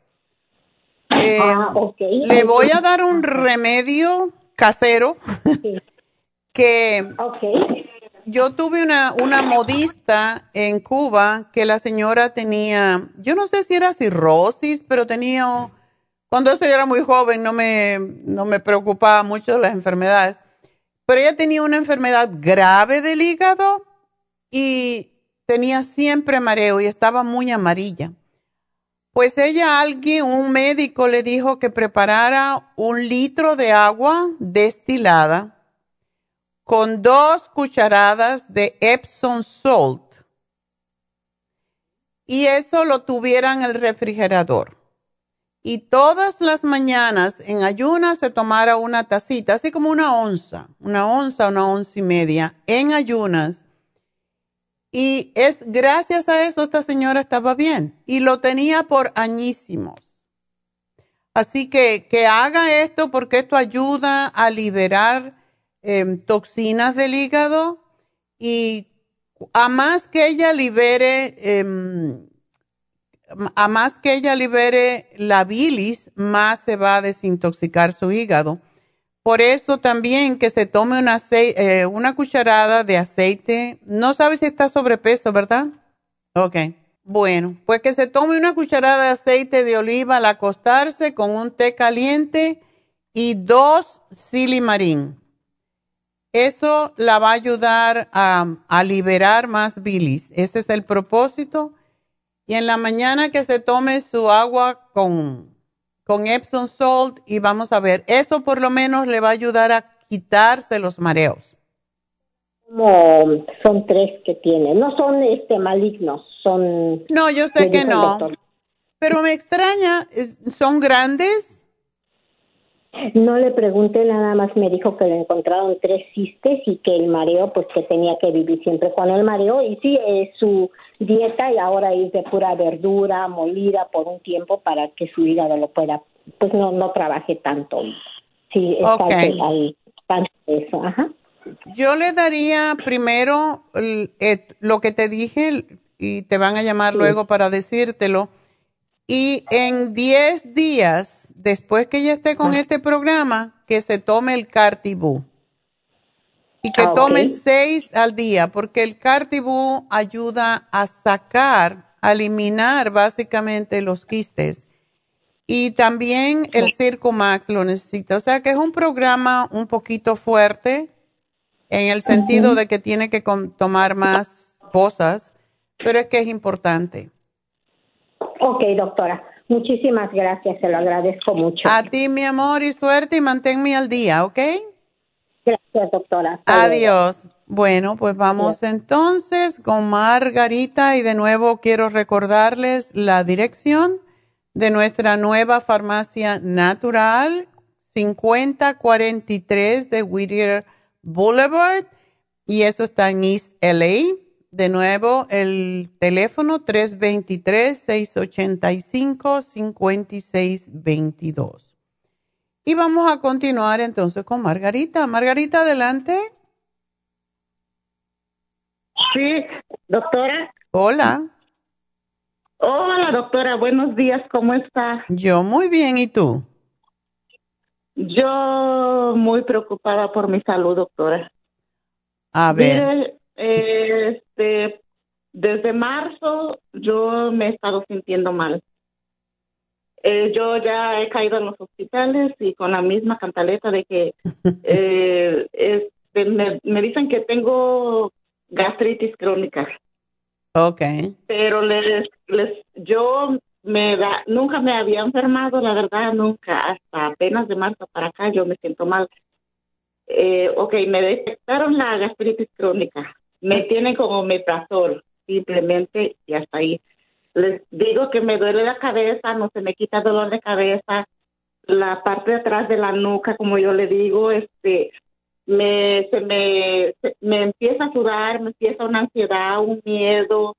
Le voy a dar un remedio casero que yo tuve una modista en Cuba que la señora tenía, yo no sé si era cirrosis, pero tenía, cuando eso yo era muy joven no me preocupaba mucho las enfermedades, pero ella tenía una enfermedad grave del hígado y tenía siempre mareo y estaba muy amarilla. Pues un médico le dijo que preparara 1 litro de agua destilada con 2 cucharadas de Epsom salt y eso lo tuviera en el refrigerador. Y todas las mañanas en ayunas se tomara una tacita, así como una onza, una onza y media en ayunas. Y gracias a eso esta señora estaba bien y lo tenía por añísimos. Así que haga esto porque esto ayuda a liberar toxinas del hígado y a más que ella libere la bilis, más se va a desintoxicar su hígado. Por eso también que se tome una cucharada de aceite. No sabe si está sobrepeso, ¿verdad? Ok. Bueno, pues que se tome una cucharada de aceite de oliva al acostarse con un té caliente y 2 silimarín. Eso la va a ayudar a liberar más bilis. Ese es el propósito. Y en la mañana que se tome su agua con Epsom salt y vamos a ver, eso por lo menos le va a ayudar a quitarse los mareos. Como son 3 que tiene, no son malignos, son... No, yo sé que no, pero me extraña, ¿son grandes? No le pregunté, nada más me dijo que le encontraron 3 quistes y que el mareo, pues que tenía que vivir siempre con el mareo. Y sí, es su dieta y ahora es de pura verdura molida por un tiempo para que su hígado lo pueda, pues no trabaje tanto. Sí, está ahí, eso, Yo le daría primero lo que te dije y te van a llamar luego para decírtelo. Y en 10 días, después que ella esté con este programa, que se tome el Cartibú. Y que tome 6 al día, porque el Cartibú ayuda a eliminar básicamente los quistes. Y también el Circumax lo necesita. O sea que es un programa un poquito fuerte en el sentido de que tiene que tomar más cosas, pero es que es importante. Ok, doctora. Muchísimas gracias, se lo agradezco mucho. A ti, mi amor, y suerte y manténme al día, ¿ok? Gracias, doctora. Adiós. Bueno, pues vamos entonces con Margarita y de nuevo quiero recordarles la dirección de nuestra nueva farmacia natural, 5043 de Whittier Boulevard, y eso está en East LA. De nuevo, el teléfono 323-685-5622. Y vamos a continuar entonces con Margarita. Margarita, adelante. Sí, doctora. Hola. Hola, doctora. Buenos días. ¿Cómo está? Yo muy bien. ¿Y tú? Yo muy preocupada por mi salud, doctora. A ver. Mire, Desde marzo yo me he estado sintiendo mal. Yo ya he caído en los hospitales y con la misma cantaleta de que me dicen que tengo gastritis crónica. Okay. Pero nunca me había enfermado, la verdad, nunca. Hasta apenas de marzo para acá yo me siento mal. Me detectaron la gastritis crónica. Me tienen como omeprazol, simplemente, y hasta ahí. Les digo que me duele la cabeza, no se me quita el dolor de cabeza. La parte de atrás de la nuca, como yo le digo, me empieza a sudar, me empieza una ansiedad, un miedo,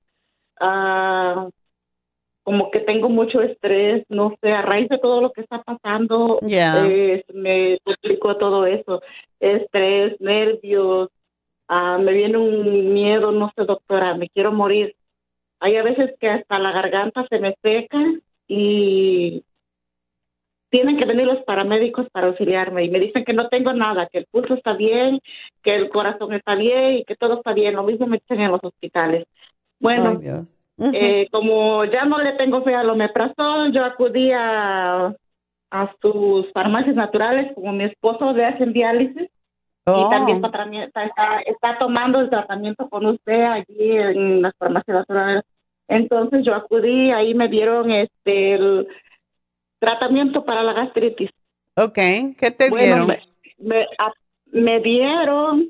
como que tengo mucho estrés, no sé, a raíz de todo lo que está pasando, me complicó todo eso, estrés, nervios, me viene un miedo, no sé, doctora, me quiero morir. Hay a veces que hasta la garganta se me seca y tienen que venir los paramédicos para auxiliarme y me dicen que no tengo nada, que el pulso está bien, que el corazón está bien y que todo está bien. Lo mismo me dicen en los hospitales. Bueno, como ya no le tengo fe al omeprazol, yo acudí a sus farmacias naturales, como mi esposo le hacen diálisis y también está tomando el tratamiento con usted allí en las farmacias naturales. Entonces yo acudí, ahí me dieron el tratamiento para la gastritis. Okay, ¿qué te dieron? Me dieron,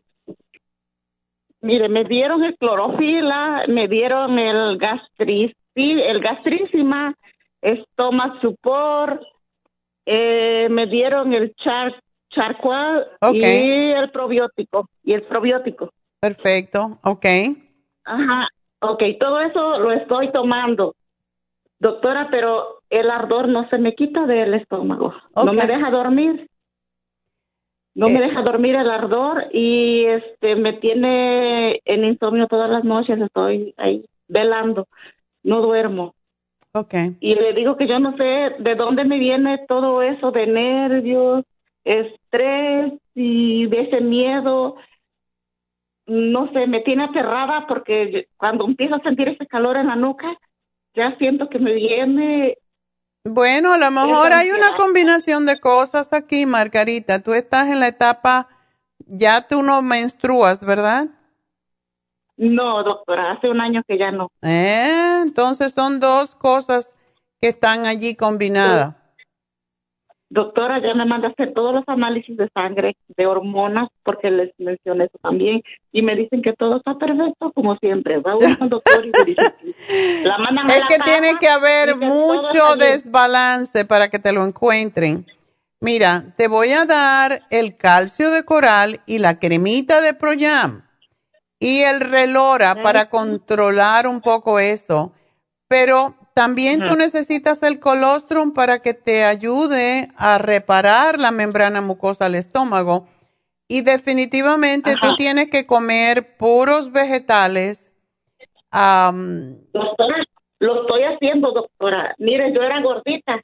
me dieron el clorofila, me dieron el gastricima, Stomach Support, me dieron el charcoal y el probiótico. Perfecto, okay. Ajá, okay, todo eso lo estoy tomando. Doctora, pero el ardor no se me quita del estómago. No me deja dormir. No me deja dormir el ardor y me tiene en insomnio todas las noches. Estoy ahí velando. No duermo. Okay. Y le digo que yo no sé de dónde me viene todo eso de nervios, estrés y de ese miedo. No sé, me tiene aterrada porque cuando empiezo a sentir ese calor en la nuca, ya siento que me viene. Bueno, a lo mejor hay una combinación de cosas aquí, Margarita. Tú estás en la etapa, ya tú no menstruas, ¿verdad? No, doctora, hace un año que ya no. Entonces son dos cosas que están allí combinadas. Doctora, ya me manda a hacer todos los análisis de sangre, de hormonas, porque les mencioné eso también, y me dicen que todo está perfecto, como siempre. Va uno al doctor y me dice la mandan a la que cama, tiene que haber mucho desbalance para que te lo encuentren. Mira, te voy a dar el calcio de coral y la cremita de Proyam y el Relora para controlar un poco eso, pero también tú necesitas el colostrum para que te ayude a reparar la membrana mucosa del estómago. Y definitivamente tú tienes que comer puros vegetales. Doctora, lo estoy haciendo, doctora. Mire, yo era gordita.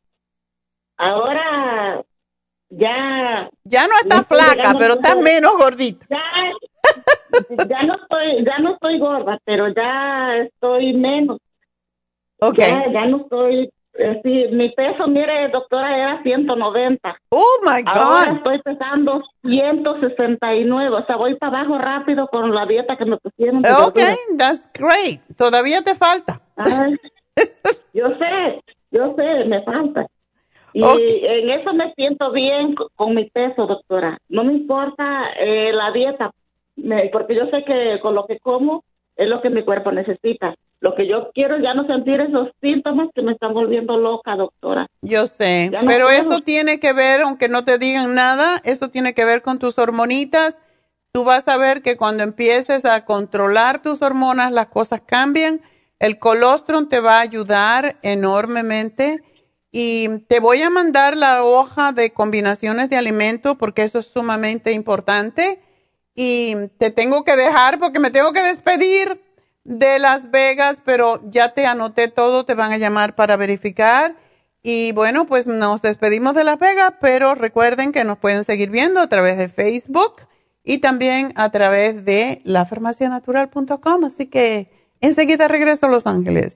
Ahora ya no estás flaca, pero estás menos gordita. Ya no estoy gorda, pero ya estoy menos. Ya no estoy, mi peso, mire, doctora, era 190. Oh, my God. Ahora estoy pesando 169, o sea, voy para abajo rápido con la dieta que me pusieron. That's great. Todavía te falta. Ay, yo sé, me falta. Y en eso me siento bien con mi peso, doctora. No me importa la dieta, porque yo sé que con lo que como es lo que mi cuerpo necesita. Lo que yo quiero es ya no sentir esos síntomas que me están volviendo loca, doctora. Yo sé, pero eso tiene que ver, aunque no te digan nada, eso tiene que ver con tus hormonitas. Tú vas a ver que cuando empieces a controlar tus hormonas, las cosas cambian. El colostrum te va a ayudar enormemente. Y te voy a mandar la hoja de combinaciones de alimentos porque eso es sumamente importante. Y te tengo que dejar porque me tengo que despedir de Las Vegas, pero ya te anoté todo, te van a llamar para verificar. Y bueno, pues nos despedimos de Las Vegas, pero recuerden que nos pueden seguir viendo a través de Facebook y también a través de lafarmacianatural.com. Así que enseguida regreso a Los Ángeles.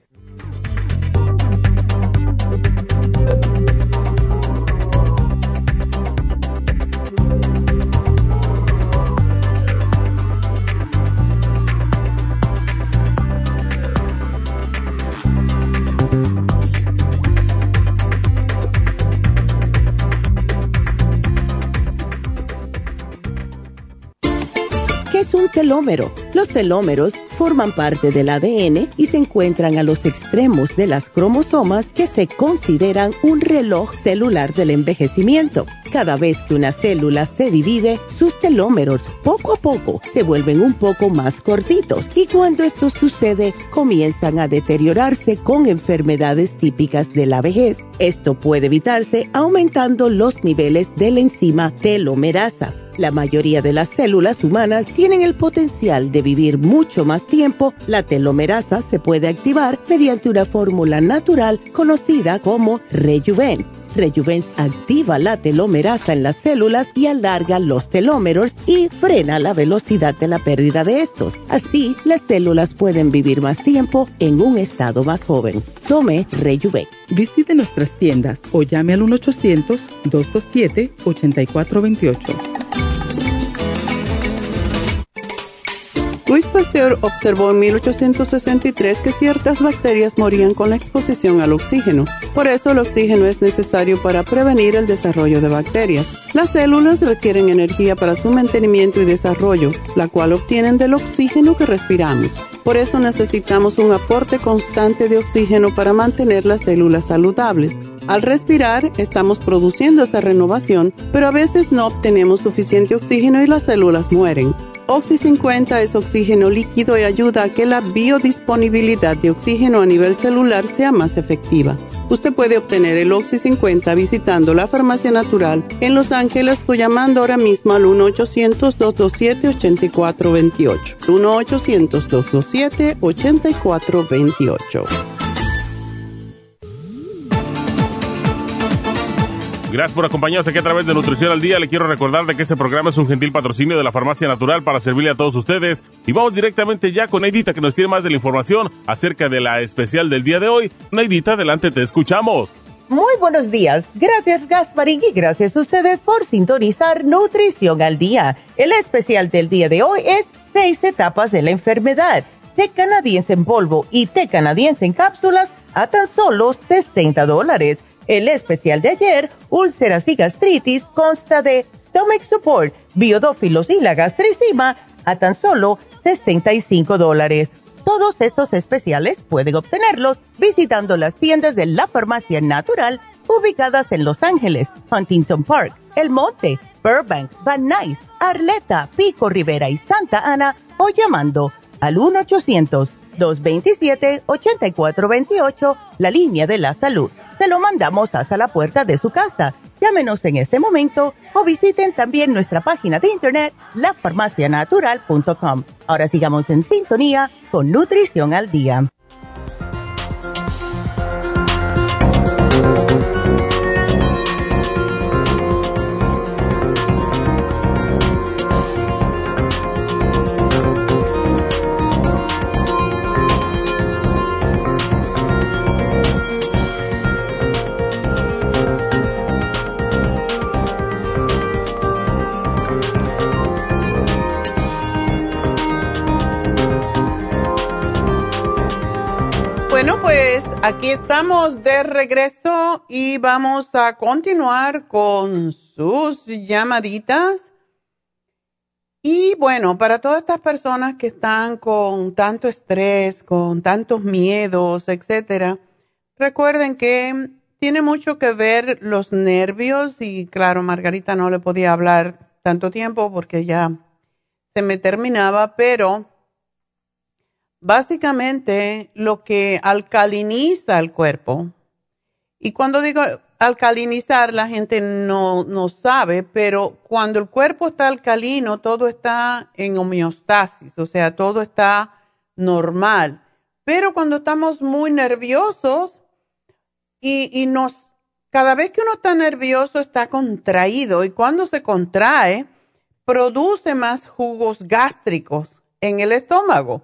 ¿Qué es un telómero? Los telómeros forman parte del ADN y se encuentran a los extremos de las cromosomas que se consideran un reloj celular del envejecimiento. Cada vez que una célula se divide, sus telómeros poco a poco se vuelven un poco más cortitos y cuando esto sucede, comienzan a deteriorarse con enfermedades típicas de la vejez. Esto puede evitarse aumentando los niveles de la enzima telomerasa. La mayoría de las células humanas tienen el potencial de vivir mucho más tiempo. La telomerasa se puede activar mediante una fórmula natural conocida como Rejuven. Rejuven activa la telomerasa en las células y alarga los telómeros y frena la velocidad de la pérdida de estos. Así, las células pueden vivir más tiempo en un estado más joven. Tome Rejuven. Visite nuestras tiendas o llame al 1-800-227-8428. Louis Pasteur observó en 1863 que ciertas bacterias morían con la exposición al oxígeno. Por eso el oxígeno es necesario para prevenir el desarrollo de bacterias. Las células requieren energía para su mantenimiento y desarrollo, la cual obtienen del oxígeno que respiramos. Por eso necesitamos un aporte constante de oxígeno para mantener las células saludables. Al respirar, estamos produciendo esa renovación, pero a veces no obtenemos suficiente oxígeno y las células mueren. Oxy 50 es oxígeno líquido y ayuda a que la biodisponibilidad de oxígeno a nivel celular sea más efectiva. Usted puede obtener el Oxy 50 visitando la Farmacia Natural en Los Ángeles o llamando ahora mismo al 1-800-227-8428. 1-800-227-8428. Gracias por acompañarnos aquí a través de Nutrición al Día. Le quiero recordar de que este programa es un gentil patrocinio de la Farmacia Natural para servirle a todos ustedes. Y vamos directamente ya con Neidita, que nos tiene más de la información acerca de la especial del día de hoy. Neidita, adelante, te escuchamos. Muy buenos días. Gracias, Gasparín, y gracias a ustedes por sintonizar Nutrición al Día. El especial del día de hoy es 6 etapas de la enfermedad. Té canadiense en polvo y té canadiense en cápsulas a tan solo $60. El especial de ayer, úlceras y gastritis, consta de Stomach Support, biodófilos y la gastricima a tan solo $65. Todos estos especiales pueden obtenerlos visitando las tiendas de la Farmacia Natural ubicadas en Los Ángeles, Huntington Park, El Monte, Burbank, Van Nuys, Arleta, Pico Rivera y Santa Ana o llamando al 1-800-227-8428, la línea de la salud. Se lo mandamos hasta la puerta de su casa. Llámenos en este momento o visiten también nuestra página de internet, lafarmacianatural.com. Ahora sigamos en sintonía con Nutrición al Día. Bueno, pues aquí estamos de regreso y vamos a continuar con sus llamaditas. Y bueno, para todas estas personas que están con tanto estrés, con tantos miedos, etcétera, recuerden que tiene mucho que ver los nervios y claro, Margarita no le podía hablar tanto tiempo porque ya se me terminaba, pero básicamente lo que alcaliniza el cuerpo, y cuando digo alcalinizar la gente no sabe, pero cuando el cuerpo está alcalino todo está en homeostasis, o sea, todo está normal. Pero cuando estamos muy nerviosos y cada vez que uno está nervioso está contraído y cuando se contrae produce más jugos gástricos en el estómago.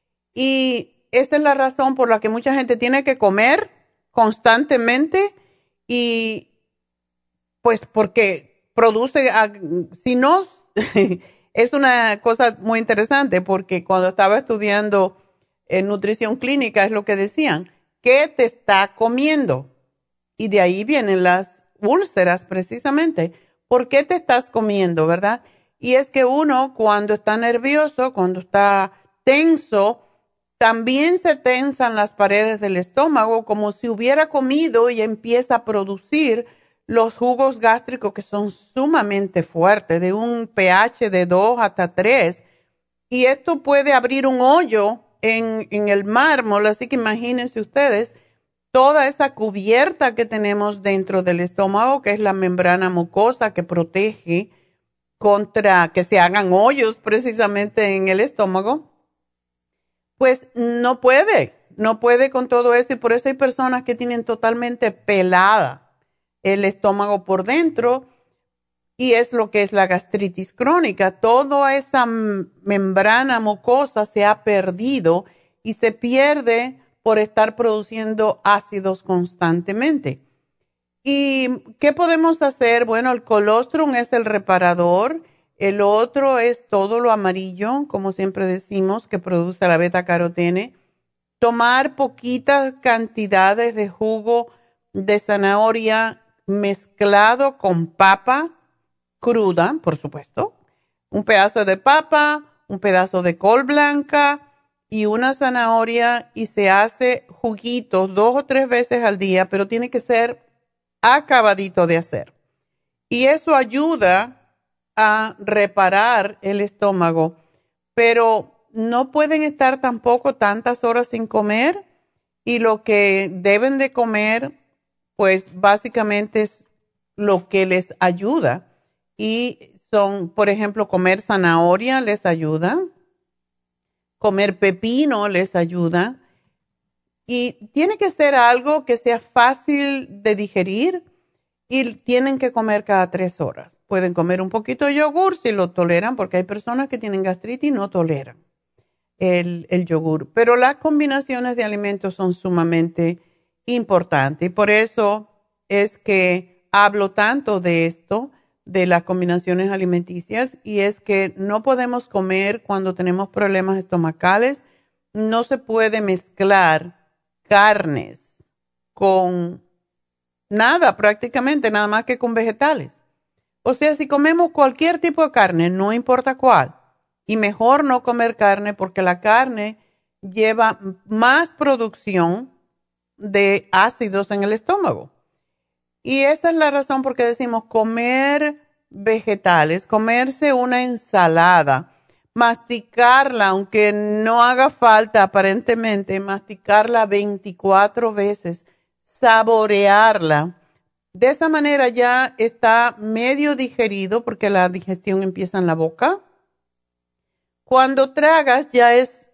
Y esa es la razón por la que mucha gente tiene que comer constantemente y pues porque produce, si no, es una cosa muy interesante porque cuando estaba estudiando en nutrición clínica es lo que decían, ¿qué te está comiendo? Y de ahí vienen las úlceras precisamente. ¿Por qué te estás comiendo, verdad? Y es que uno cuando está nervioso, cuando está tenso, también se tensan las paredes del estómago como si hubiera comido y empieza a producir los jugos gástricos que son sumamente fuertes, de un pH de 2 hasta 3. Y esto puede abrir un hoyo en el mármol, así que imagínense ustedes toda esa cubierta que tenemos dentro del estómago, que es la membrana mucosa que protege contra que se hagan hoyos precisamente en el estómago, pues no puede con todo eso y por eso hay personas que tienen totalmente pelada el estómago por dentro y es lo que es la gastritis crónica. Toda esa membrana mucosa se ha perdido y se pierde por estar produciendo ácidos constantemente. ¿Y qué podemos hacer? Bueno, el colostrum es el reparador. El otro es todo lo amarillo, como siempre decimos, que produce la beta-carotene. Tomar poquitas cantidades de jugo de zanahoria mezclado con papa cruda, por supuesto. Un pedazo de papa, un pedazo de col blanca y una zanahoria y se hace juguitos 2 o 3 veces al día, pero tiene que ser acabadito de hacer. Y eso ayuda a reparar el estómago, pero no pueden estar tampoco tantas horas sin comer y lo que deben de comer, pues básicamente es lo que les ayuda y son, por ejemplo, comer zanahoria les ayuda, comer pepino les ayuda y tiene que ser algo que sea fácil de digerir y tienen que comer cada 3 horas. Pueden comer un poquito de yogur si lo toleran, porque hay personas que tienen gastritis y no toleran el yogur. Pero las combinaciones de alimentos son sumamente importantes. Y por eso es que hablo tanto de esto, de las combinaciones alimenticias, y es que no podemos comer cuando tenemos problemas estomacales. No se puede mezclar carnes con nada prácticamente, nada más que con vegetales. O sea, si comemos cualquier tipo de carne, no importa cuál, y mejor no comer carne porque la carne lleva más producción de ácidos en el estómago. Y esa es la razón por qué decimos comer vegetales, comerse una ensalada, masticarla, aunque no haga falta aparentemente, masticarla 24 veces, saborearla. De esa manera ya está medio digerido porque la digestión empieza en la boca. Cuando tragas ya es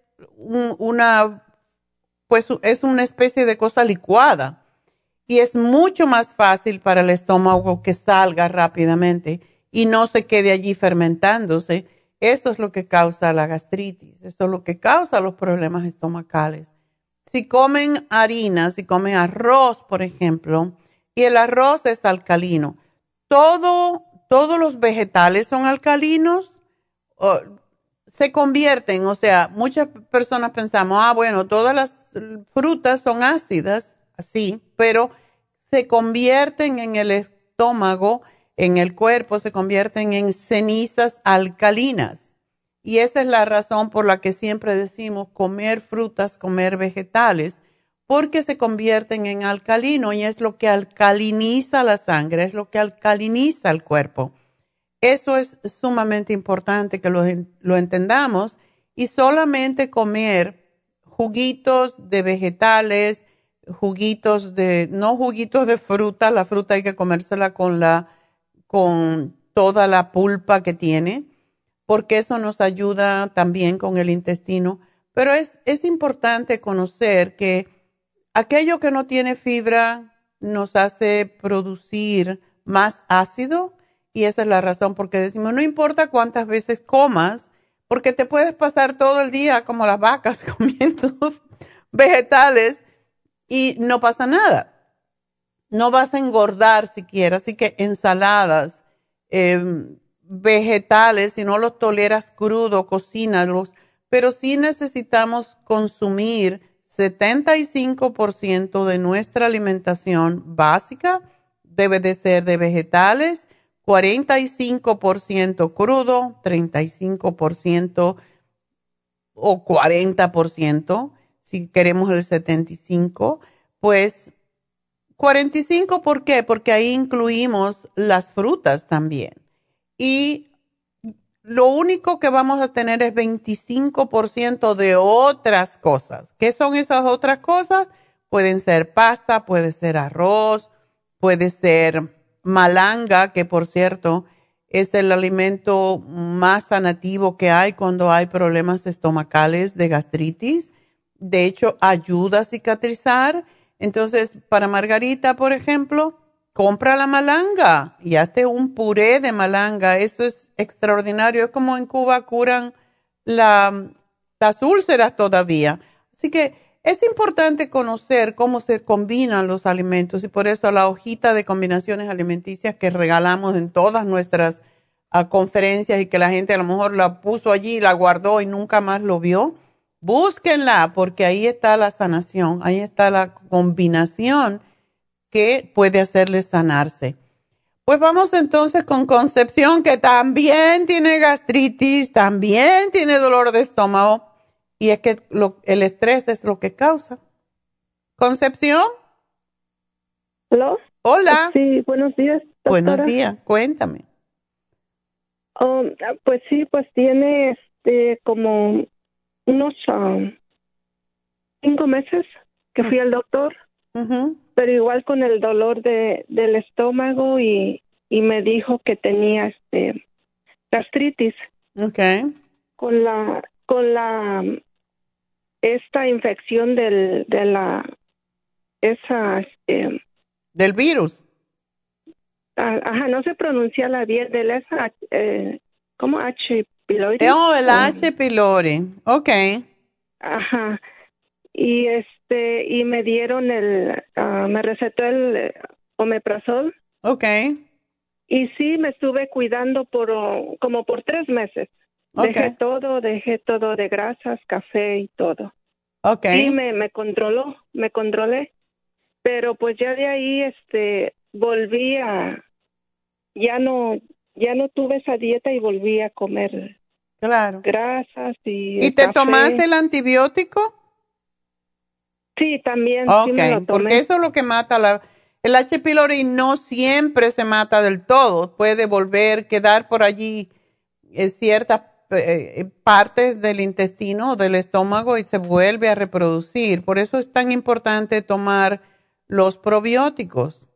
es una especie de cosa licuada y es mucho más fácil para el estómago que salga rápidamente y no se quede allí fermentándose. Eso es lo que causa la gastritis, eso es lo que causa los problemas estomacales. Si comen harina, si comen arroz, por ejemplo, y el arroz es alcalino. Todos los vegetales son alcalinos, se convierten, o sea, muchas personas pensamos, bueno, todas las frutas son ácidas, así, pero se convierten en el estómago, en el cuerpo, se convierten en cenizas alcalinas. Y esa es la razón por la que siempre decimos comer frutas, comer vegetales, porque se convierten en alcalino y es lo que alcaliniza la sangre, es lo que alcaliniza el cuerpo. Eso es sumamente importante que lo entendamos y solamente comer juguitos de vegetales, no juguitos de fruta, la fruta hay que comérsela con toda la pulpa que tiene, porque eso nos ayuda también con el intestino. Pero es importante conocer que aquello que no tiene fibra nos hace producir más ácido y esa es la razón porque decimos, no importa cuántas veces comas, porque te puedes pasar todo el día como las vacas comiendo vegetales y no pasa nada. No vas a engordar siquiera, así que ensaladas, vegetales, si no los toleras crudo, cocínalos, pero sí necesitamos consumir 75% de nuestra alimentación básica, debe de ser de vegetales, 45% crudo, 35% o 40%, si queremos el 75%, pues 45%, ¿por qué? Porque ahí incluimos las frutas también. Y lo único que vamos a tener es 25% de otras cosas. ¿Qué son esas otras cosas? Pueden ser pasta, puede ser arroz, puede ser malanga, que por cierto es el alimento más sanativo que hay cuando hay problemas estomacales de gastritis. De hecho, ayuda a cicatrizar. Entonces, para Margarita, por ejemplo, compra la malanga y hazte un puré de malanga. Eso es extraordinario. Es como en Cuba curan las úlceras todavía. Así que es importante conocer cómo se combinan los alimentos y por eso la hojita de combinaciones alimenticias que regalamos en todas nuestras conferencias y que la gente a lo mejor la puso allí, la guardó y nunca más lo vio. Búsquenla porque ahí está la sanación, ahí está la combinación que puede hacerles sanarse. Pues vamos entonces con Concepción, que también tiene gastritis, también tiene dolor de estómago y es que el estrés es lo que causa. Concepción. ¿Aló? Hola. Sí, buenos días, doctora. Buenos días, cuéntame. Pues sí, pues tiene como unos 5 meses que fui al doctor, pero igual con el dolor del estómago y me dijo que tenía gastritis. Okay. Con esta infección del virus. Ajá, no se pronuncia la bien del esa ¿cómo? H. pylori. Oh, el H. pylori. Okay. Ajá. Y y me dieron me recetó el omeprazol. Okay. Y sí, me estuve cuidando como por 3 meses. Okay. Dejé todo de grasas, café y todo. Okay. Y me controlé. Pero pues ya de ahí volví ya no tuve esa dieta y volví a comer grasas y ¿Y te café. tomaste el antibiótico? Sí, también. Ok, sí me lo tomé. porque eso es lo que mata el H. pylori. No siempre se mata del todo, puede quedar por allí ciertas partes del intestino o del estómago y se vuelve a reproducir. Por eso es tan importante tomar los probióticos.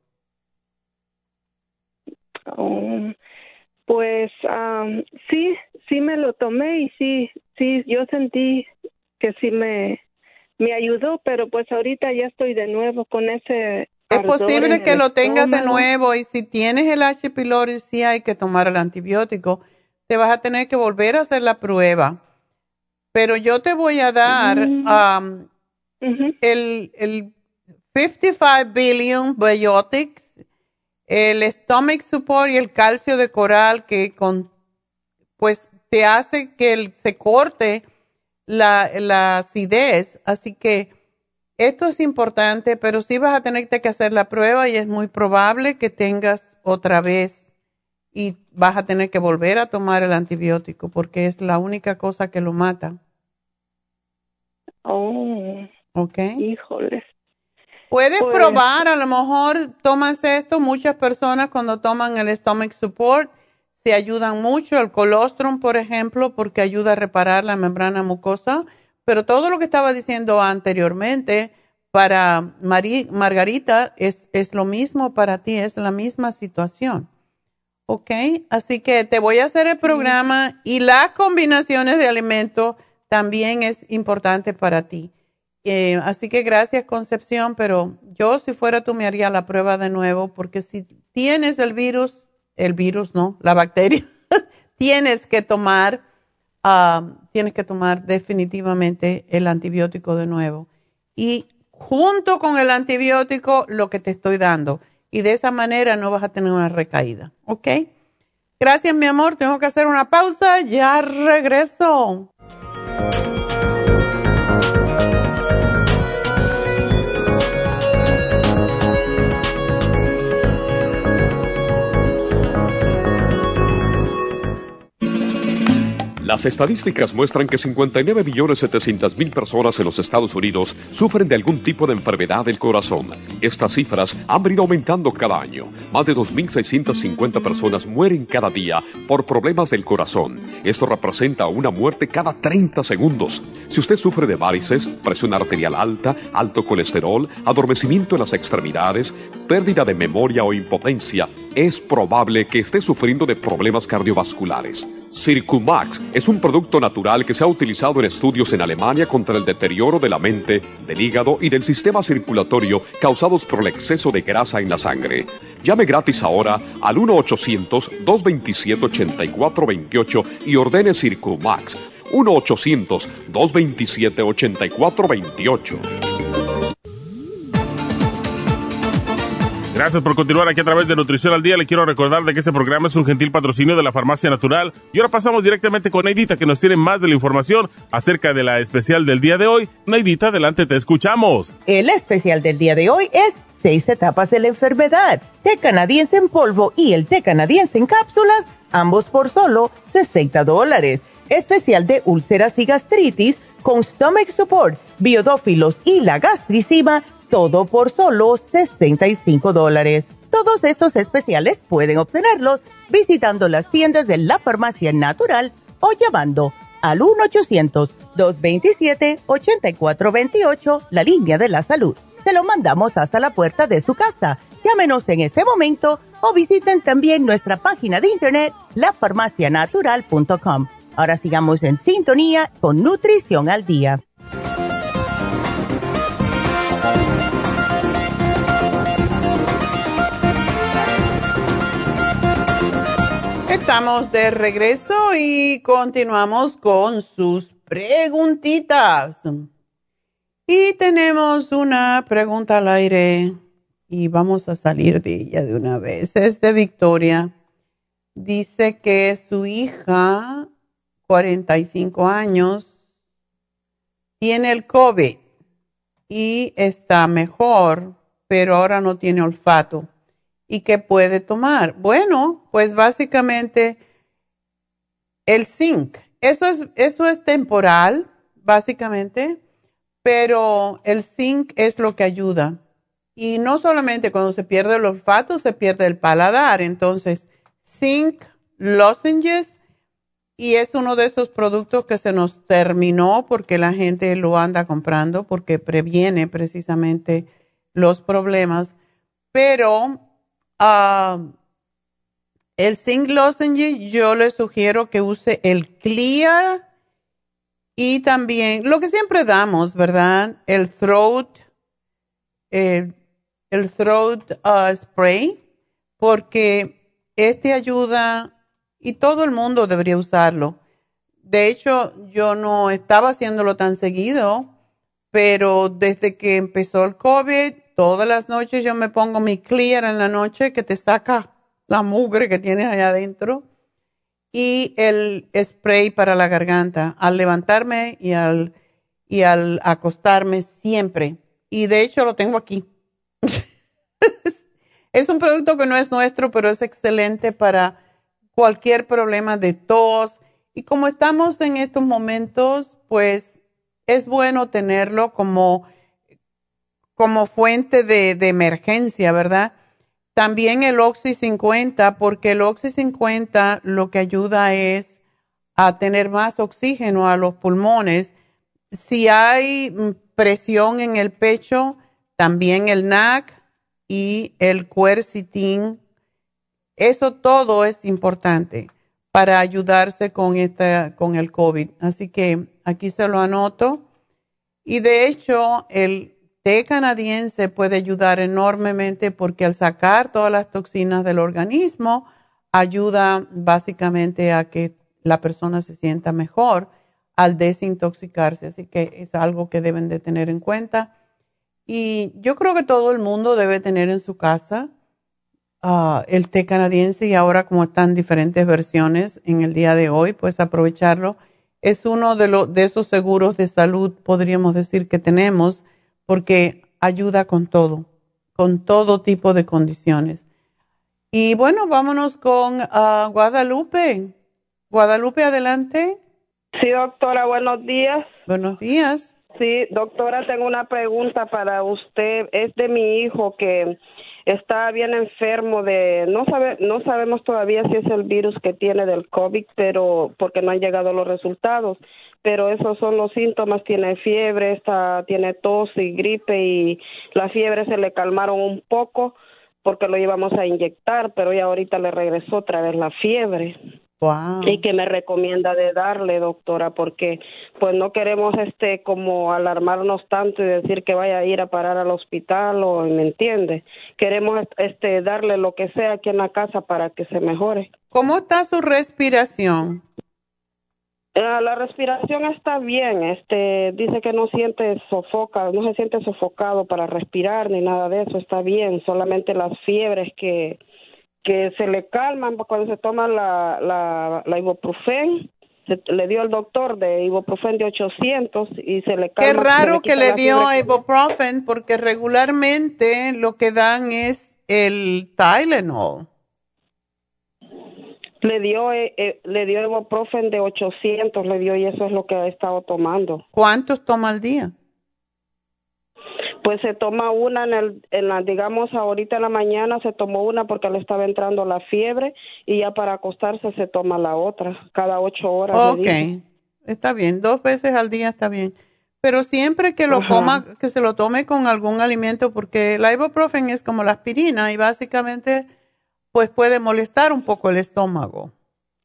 Pues sí me lo tomé y sí, yo sentí que sí me ayudó, pero pues ahorita ya estoy de nuevo con ese Es ardor posible en que el lo tengas de estómago. nuevo y si tienes el H. pylori sí hay que tomar el antibiótico. Te vas a tener que volver a hacer la prueba. Pero yo te voy a dar el 55 Billion Biotics, el Stomach Support y el calcio de coral que pues te hace que se corte la acidez. Así que esto es importante, pero sí vas a tener que hacer la prueba y es muy probable que tengas otra vez y vas a tener que volver a tomar el antibiótico porque es la única cosa que lo mata. Oh. Ok. Híjoles. Puedes probar, a lo mejor tomas esto. Muchas personas cuando toman el Stomach Support se ayudan mucho. El colostrum, por ejemplo, porque ayuda a reparar la membrana mucosa. Pero todo lo que estaba diciendo anteriormente para Margarita es lo mismo para ti, es la misma situación. ¿Ok? Así que te voy a hacer el programa y las combinaciones de alimentos también es importante para ti. Así que gracias, Concepción, pero yo si fuera tú me haría la prueba de nuevo porque si tienes el virus el virus, no, la bacteria, tienes que tomar definitivamente el antibiótico de nuevo. Y junto con el antibiótico, lo que te estoy dando. Y de esa manera no vas a tener una recaída, ¿ok? Gracias, mi amor. Tengo que hacer una pausa. Ya regreso. Las estadísticas muestran que 59.700.000 personas en los Estados Unidos sufren de algún tipo de enfermedad del corazón. Estas cifras han venido aumentando cada año. Más de 2.650 personas mueren cada día por problemas del corazón. Esto representa una muerte cada 30 segundos. Si usted sufre de varices, presión arterial alta, alto colesterol, adormecimiento en las extremidades, pérdida de memoria o impotencia, es probable que esté sufriendo de problemas cardiovasculares. Circumax es un producto natural que se ha utilizado en estudios en Alemania contra el deterioro de la mente, del hígado y del sistema circulatorio causados por el exceso de grasa en la sangre. Llame gratis ahora al 1-800-227-8428 y ordene Circumax. 1-800-227-8428. Gracias por continuar aquí a través de Nutrición al Día. Le quiero recordar de que este programa es un gentil patrocinio de la Farmacia Natural. Y ahora pasamos directamente con Neidita, que nos tiene más de la información acerca de la especial del día de hoy. Neidita, adelante, te escuchamos. El especial del día de hoy es 6 etapas de la enfermedad, té canadiense en polvo y el té canadiense en cápsulas, ambos por solo $60. Especial de úlceras y gastritis con Stomach Support, biodófilos y la gastricima, todo por solo $65. Todos estos especiales pueden obtenerlos visitando las tiendas de la Farmacia Natural o llamando al 1-800-227-8428, la línea de la salud. Se lo mandamos hasta la puerta de su casa. Llámenos en este momento o visiten también nuestra página de internet, lafarmacianatural.com. Ahora sigamos en sintonía con Nutrición al Día. Estamos de regreso y continuamos con sus preguntitas. Y tenemos una pregunta al aire y vamos a salir de ella de una vez. Es de Victoria. Dice que su hija, 45 años, tiene el COVID y está mejor, pero ahora no tiene olfato. ¿Y qué puede tomar? Bueno, pues básicamente el zinc. Eso es temporal, básicamente, pero el zinc es lo que ayuda. Y no solamente cuando se pierde el olfato, se pierde el paladar. Entonces, zinc lozenges, y es uno de esos productos que se nos terminó porque la gente lo anda comprando porque previene precisamente los problemas. Pero el zinc lozenge yo le sugiero que use el Clear y también lo que siempre damos, ¿verdad? El throat spray, porque ayuda y todo el mundo debería usarlo. De hecho, yo no estaba haciéndolo tan seguido, pero desde que empezó el COVID, todas las noches yo me pongo mi Clear en la noche que te saca la mugre que tienes allá adentro y el spray para la garganta al levantarme y al acostarme siempre. Y de hecho lo tengo aquí. Es un producto que no es nuestro, pero es excelente para cualquier problema de tos. Y como estamos en estos momentos, pues es bueno tenerlo como fuente de emergencia, ¿verdad? También el Oxy 50, porque el Oxy 50 lo que ayuda es a tener más oxígeno a los pulmones. Si hay presión en el pecho, también el NAC y el Quercetin, eso todo es importante para ayudarse con el COVID. Así que aquí se lo anoto. Y de hecho, el té canadiense puede ayudar enormemente porque al sacar todas las toxinas del organismo, ayuda básicamente a que la persona se sienta mejor al desintoxicarse. Así que es algo que deben de tener en cuenta. Y yo creo que todo el mundo debe tener en su casa el té canadiense, y ahora como están diferentes versiones en el día de hoy, pues aprovecharlo. Es uno de esos seguros de salud, podríamos decir, que tenemos, porque ayuda con todo tipo de condiciones. Y bueno, vámonos con Guadalupe. Guadalupe, adelante. Sí, doctora, buenos días. Buenos días. Sí, doctora, tengo una pregunta para usted. Es de mi hijo que está bien enfermo no sabemos todavía si es el virus que tiene del COVID, pero porque no han llegado los resultados. Pero esos son los síntomas, tiene fiebre, tiene tos y gripe, y la fiebre se le calmaron un poco porque lo íbamos a inyectar, pero ya ahorita le regresó otra vez la fiebre. Wow. ¿Y qué me recomienda de darle, doctora? Porque pues no queremos como alarmarnos tanto y decir que vaya a ir a parar al hospital, ¿me entiende? Queremos darle lo que sea aquí en la casa para que se mejore. ¿Cómo está su respiración? La respiración está bien, dice que no se siente sofocado para respirar ni nada de eso, está bien, solamente las fiebres que se le calman cuando se toma la ibuprofen. Le dio el doctor de ibuprofen de 800 y se le calma. Qué raro que le dio ibuprofen, porque regularmente lo que dan es el Tylenol. Le dio ibuprofen de 800, y eso es lo que ha estado tomando. ¿Cuántos toma al día? Pues se toma una digamos ahorita en la mañana se tomó una porque le estaba entrando la fiebre, y ya para acostarse se toma la otra, cada 8 horas. Ok, está bien, 2 veces al día está bien. Pero siempre que lo coma, que se lo tome con algún alimento, porque el ibuprofen es como la aspirina y básicamente pues puede molestar un poco el estómago.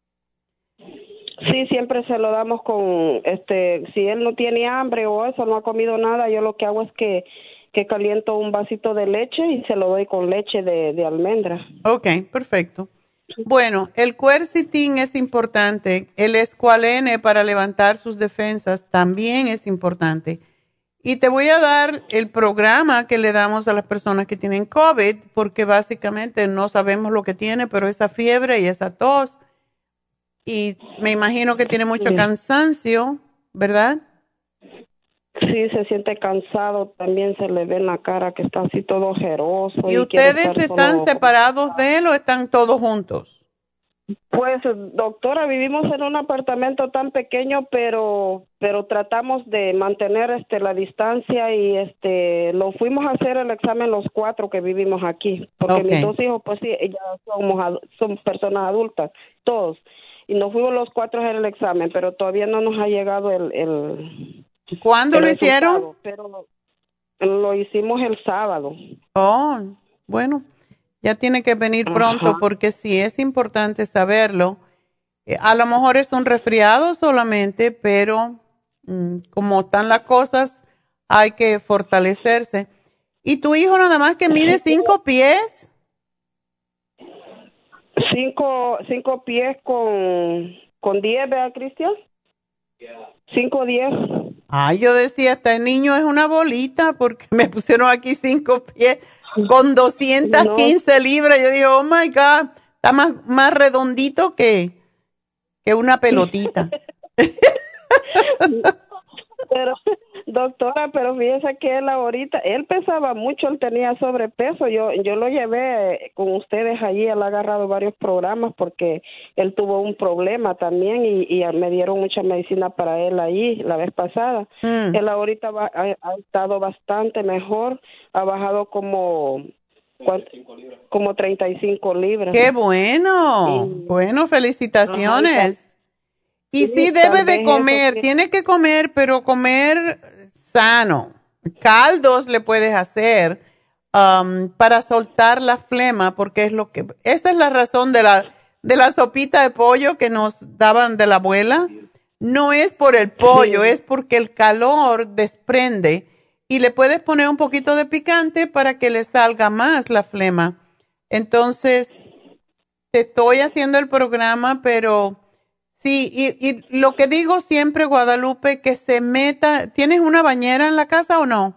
Sí, siempre se lo damos con, si él no tiene hambre o eso, no ha comido nada, yo lo que hago es que caliento un vasito de leche y se lo doy con leche de almendra. Ok, perfecto. Bueno, el quercetin es importante, el escualene para levantar sus defensas también es importante. Y te voy a dar el programa que le damos a las personas que tienen COVID, porque básicamente no sabemos lo que tiene, pero esa fiebre y esa tos, y me imagino que tiene mucho cansancio, ¿verdad? Sí, se siente cansado, también se le ve en la cara que está así todo ojeroso. ¿Y ustedes están separados de él o están todos juntos? Pues, doctora, vivimos en un apartamento tan pequeño, pero tratamos de mantener la distancia, y lo fuimos a hacer el examen los 4 que vivimos aquí, porque mis 2 hijos, pues sí, ya son personas adultas, todos. Y nos fuimos los 4 a hacer el examen, pero todavía no nos ha llegado el ¿Cuándo lo hicieron? Pero lo hicimos el sábado. Oh, bueno, ya tiene que venir pronto, porque sí es importante saberlo. A lo mejor es un resfriado solamente, pero como están las cosas, hay que fortalecerse. ¿Y tu hijo nada más que mide 5 pies? 5 pies con 10, ¿verdad, Cristian? 5'10". Ay, yo decía, este niño es una bolita, porque me pusieron aquí 5 pies con 215 libras. Yo digo, oh my God, está más redondito que una pelotita. Pero, doctora, fíjese que él pesaba mucho, él tenía sobrepeso. Yo lo llevé con ustedes allí, él ha agarrado varios programas porque él tuvo un problema también, y me dieron mucha medicina para él ahí la vez pasada. Él ahorita ha estado bastante mejor, ha bajado como 35 libras. ¡Qué bueno! Bueno, felicitaciones. Y sí debe de comer, tiene que comer, pero comer sano. Caldos le puedes hacer para soltar la flema, porque esa es la razón de la sopita de pollo que nos daban de la abuela. No es por el pollo, es porque el calor desprende, y le puedes poner un poquito de picante para que le salga más la flema. Entonces, te estoy haciendo el programa, pero sí, y lo que digo siempre, Guadalupe, que se meta. ¿Tienes una bañera en la casa o no?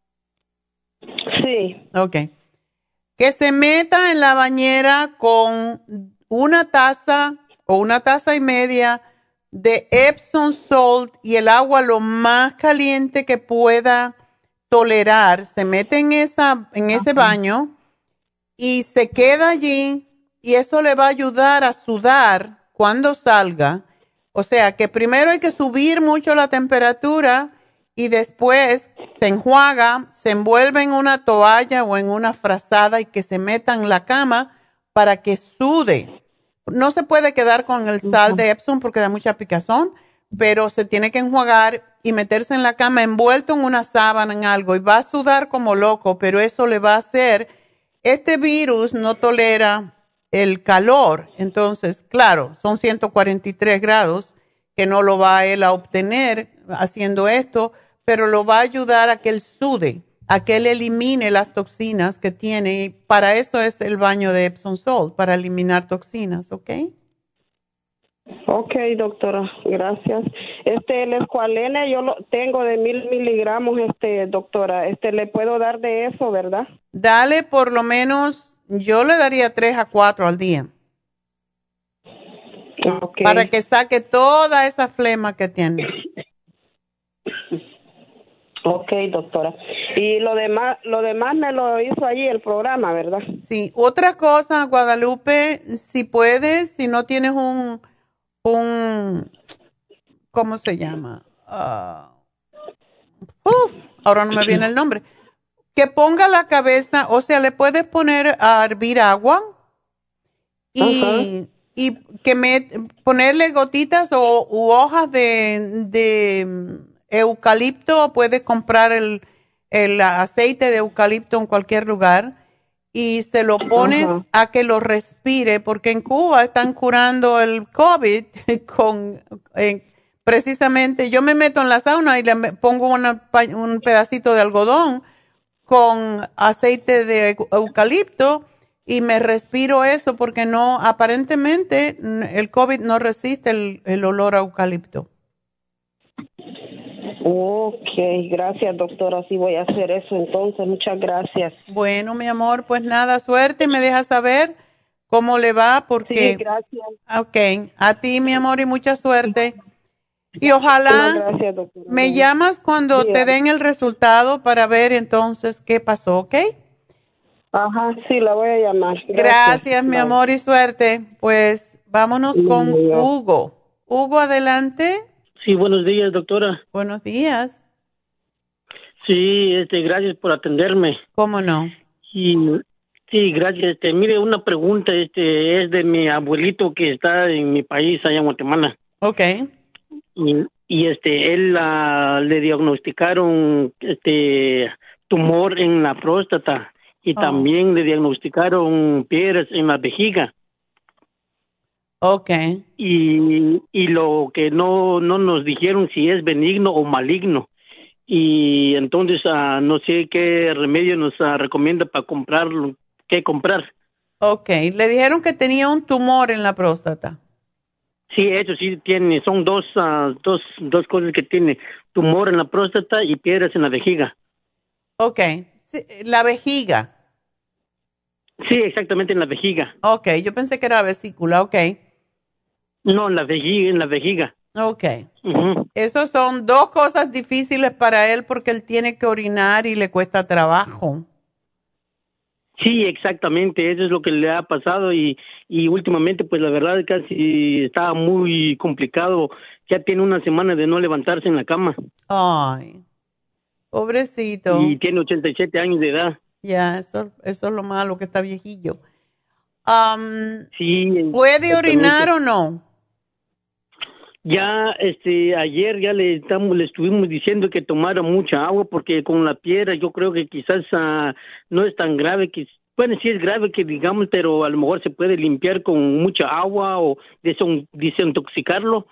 Sí. Ok. Que se meta en la bañera con una taza o una taza y media de Epsom Salt y el agua lo más caliente que pueda tolerar. Se mete en ese baño y se queda allí y eso le va a ayudar a sudar cuando salga. O sea que primero hay que subir mucho la temperatura y después se enjuaga, se envuelve en una toalla o en una frazada y que se meta en la cama para que sude. No se puede quedar con el sal de Epsom porque da mucha picazón, pero se tiene que enjuagar y meterse en la cama envuelto en una sábana, en algo, y va a sudar como loco, pero eso le va a hacer. Este virus no tolera el calor, entonces, claro, son 143 grados que no lo va a él a obtener haciendo esto, pero lo va a ayudar a que él sude, a que él elimine las toxinas que tiene. Y para eso es el baño de Epsom Salt, para eliminar toxinas, ¿ok? Ok, doctora, gracias. El escualene yo lo tengo de 1000 miligramos, doctora. Le puedo dar de eso, ¿verdad? Dale por lo menos, yo le daría 3 a 4 al día. Okay. Para que saque toda esa flema que tiene. Ok, doctora. Y lo demás me lo hizo allí el programa, ¿verdad? Sí. Otra cosa, Guadalupe, si puedes, si no tienes un ¿cómo se llama? Ahora no me viene el nombre. Que ponga la cabeza, o sea, le puedes poner a hervir agua y ponerle gotitas u hojas de eucalipto. Puedes comprar el aceite de eucalipto en cualquier lugar y se lo pones a que lo respire, porque en Cuba están curando el COVID precisamente. Yo me meto en la sauna y le pongo un pedacito de algodón con aceite de eucalipto y me respiro eso, porque no, aparentemente el COVID no resiste el olor a eucalipto. Ok, gracias, doctora. Sí voy a hacer eso entonces. Muchas gracias. Bueno, mi amor, pues nada, suerte. Me deja saber cómo le va, porque... Sí, gracias. Ok, a ti, mi amor, y mucha suerte. Y ojalá me llamas cuando te den el resultado para ver entonces qué pasó, ¿ok? Ajá, sí, la voy a llamar. Gracias, mi amor, y suerte. Pues vámonos con Hugo. Hugo, adelante. Sí, buenos días, doctora. Buenos días. Sí, gracias por atenderme. ¿Cómo no? Y, sí, gracias. Mire, una pregunta, es de mi abuelito que está en mi país, allá en Guatemala. Okay. Y él le diagnosticaron tumor en la próstata y también le diagnosticaron piedras en la vejiga. Okay. Y lo que no nos dijeron si es benigno o maligno. Y entonces no sé qué remedio nos recomienda para comprarlo, qué comprar. Okay. Le dijeron que tenía un tumor en la próstata. Sí, eso sí tiene, son dos cosas que tiene, tumor en la próstata y piedras en la vejiga. Okay. Sí, la vejiga. Sí, exactamente en la vejiga. Okay, yo pensé que era la vesícula, okay. No, en la vejiga. Okay. Esas son dos cosas difíciles para él porque él tiene que orinar y le cuesta trabajo. Sí, exactamente, eso es lo que le ha pasado y últimamente pues la verdad casi está muy complicado, ya tiene una semana de no levantarse en la cama. Ay, pobrecito. Y tiene 87 años de edad. Ya, eso es lo malo, que está viejillo. Sí. ¿Puede orinar o no? Ya, ayer ya le estuvimos diciendo que tomara mucha agua porque con la piedra yo creo que quizás no es tan grave, bueno, sí es grave que digamos, pero a lo mejor se puede limpiar con mucha agua o desintoxicarlo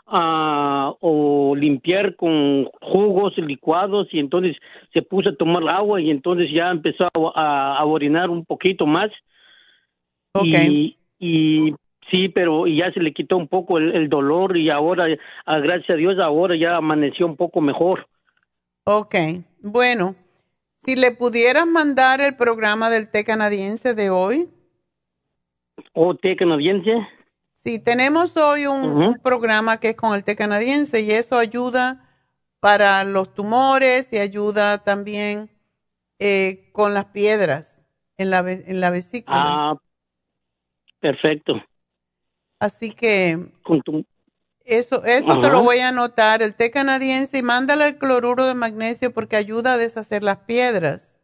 o limpiar con jugos licuados y entonces se puso a tomar agua y entonces ya empezó a orinar un poquito más. Okay. y sí, pero ya se le quitó un poco el dolor y ahora, gracias a Dios, ahora ya amaneció un poco mejor. Ok, bueno, si le pudieras mandar el programa del té canadiense de hoy. ¿O té canadiense? Sí, tenemos hoy un programa que es con el té canadiense y eso ayuda para los tumores y ayuda también con las piedras en la vesícula. Ah, perfecto. Así que eso te lo voy a anotar, el té canadiense, y mándale el cloruro de magnesio porque ayuda a deshacer las piedras.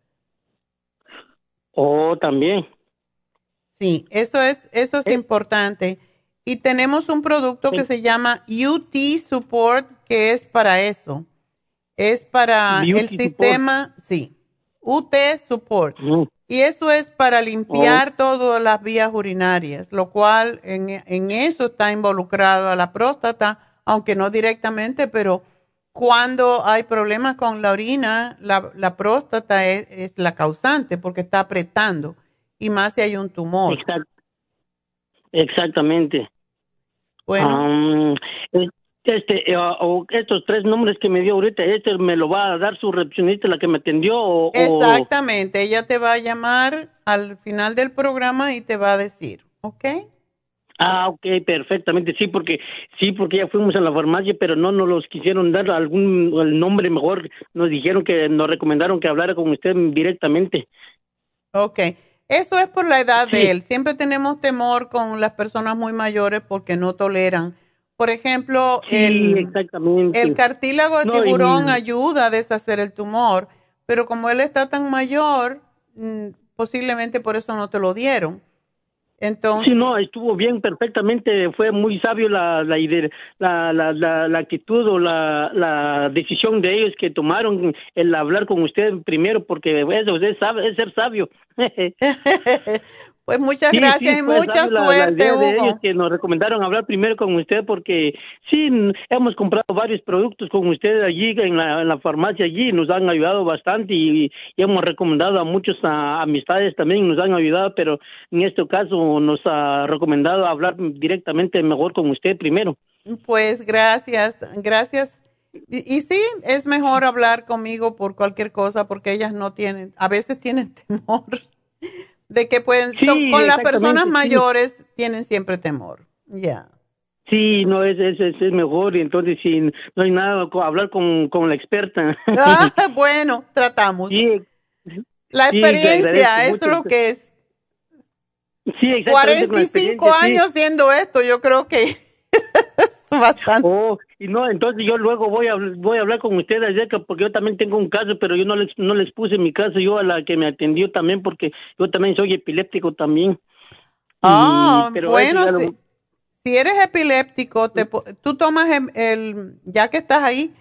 Oh, también. Sí, eso es importante. Y tenemos un producto que se llama UT Support, que es para eso. Es para el sistema, sí, UT Support. Y eso es para limpiar todas las vías urinarias, lo cual en eso está involucrado a la próstata, aunque no directamente, pero cuando hay problemas con la orina, la próstata es la causante porque está apretando, y más si hay un tumor. Exactamente. Bueno. Estos 3 nombres que me dio ahorita, me lo va a dar su recepcionista, la que me atendió. Exactamente, ella te va a llamar al final del programa y te va a decir, ¿ok? Ah, ok, perfectamente, sí, porque ya fuimos a la farmacia, pero no nos los quisieron dar el nombre mejor, nos recomendaron que hablara con usted directamente. Ok, eso es por la edad de él. Siempre tenemos temor con las personas muy mayores porque no toleran. Por ejemplo, el cartílago de tiburón ayuda a deshacer el tumor, pero como él está tan mayor, posiblemente por eso no te lo dieron. Entonces, sí, no, estuvo bien, perfectamente, fue muy sabio la actitud o la decisión de ellos que tomaron el hablar con usted primero, porque eso es ser sabio. Pues muchas gracias y mucha suerte, Hugo. De ellos que nos recomendaron hablar primero con usted porque sí, hemos comprado varios productos con usted allí en la farmacia allí, nos han ayudado bastante y hemos recomendado a muchas amistades también, nos han ayudado, pero en este caso nos ha recomendado hablar directamente mejor con usted primero. Pues gracias. Y sí, es mejor hablar conmigo por cualquier cosa porque ellas a veces tienen temor. De que pueden, con las personas mayores tienen siempre temor. Ya. Sí, no, es mejor, y entonces si no hay nada, hablar con la experta. Bueno, tratamos. Sí, la experiencia, eso es lo que es. Sí, exactamente. 45 años haciendo esto, yo creo que es bastante. Oh, y no, entonces yo luego voy a hablar con ustedes acerca, porque yo también tengo un caso, pero yo no les puse mi caso yo a la que me atendió también, porque yo también soy epiléptico también. Pero bueno, si eres epiléptico, tú tomas ya que estás ahí,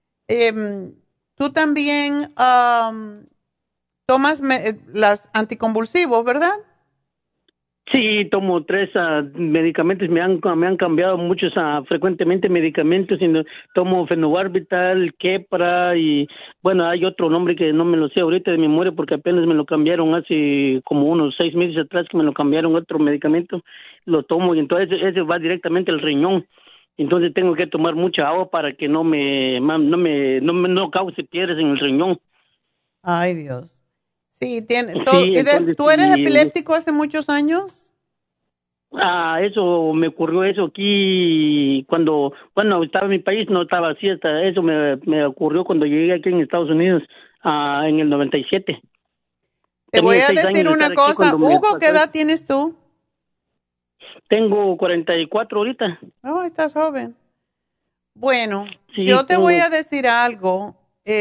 tú también tomas las anticonvulsivos, ¿verdad? Sí, tomo 3 medicamentos, me han cambiado muchos frecuentemente medicamentos, tomo fenobarbital, Keppra y bueno, hay otro nombre que no me lo sé ahorita de memoria porque apenas me lo cambiaron hace como unos 6 meses atrás que me lo cambiaron otro medicamento, lo tomo y entonces ese va directamente al riñón. Entonces tengo que tomar mucha agua para que no cause piedras en el riñón. Ay, Dios. Sí, ¿tú eres epiléptico hace muchos años? Eso me ocurrió aquí cuando estaba en mi país, no estaba así, hasta eso me ocurrió cuando llegué aquí en Estados Unidos en el 97. Te voy a decir una cosa, Hugo, ¿qué edad tienes tú? Tengo 44 ahorita. Oh, estás joven. Bueno, sí, yo te voy a decir algo.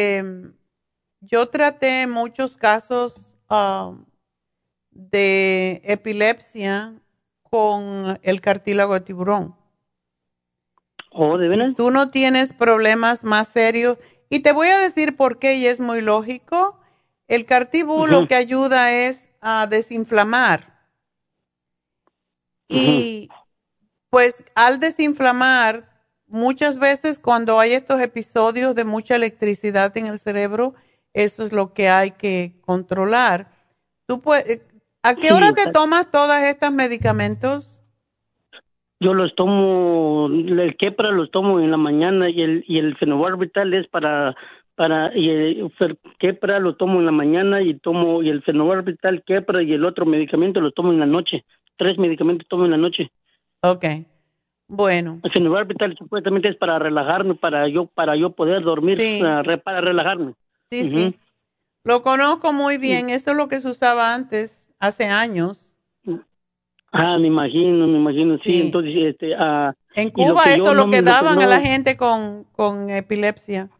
Yo traté muchos casos de epilepsia con el cartílago de tiburón. ¿Oh, de veras? Tú no tienes problemas más serios. Y te voy a decir por qué, y es muy lógico. El cartibú lo que ayuda es a desinflamar. Y pues al desinflamar, muchas veces cuando hay estos episodios de mucha electricidad en el cerebro, eso es lo que hay que controlar. ¿A qué hora te tomas todos estos medicamentos? Yo los tomo, el Keppra los tomo en la mañana y el Phenobarbital es y el Keppra lo tomo en la mañana y el Phenobarbital, Keppra y el otro medicamento lo tomo en la noche. 3 medicamentos tomo en la noche. Okay. Bueno. El Phenobarbital supuestamente es para relajarme, para yo poder dormir, sí. Para relajarme. Sí, sí. Lo conozco muy bien. Sí. Eso es lo que se usaba antes, hace años. Me imagino, sí. Entonces, en Cuba eso es lo que daban a la gente con epilepsia.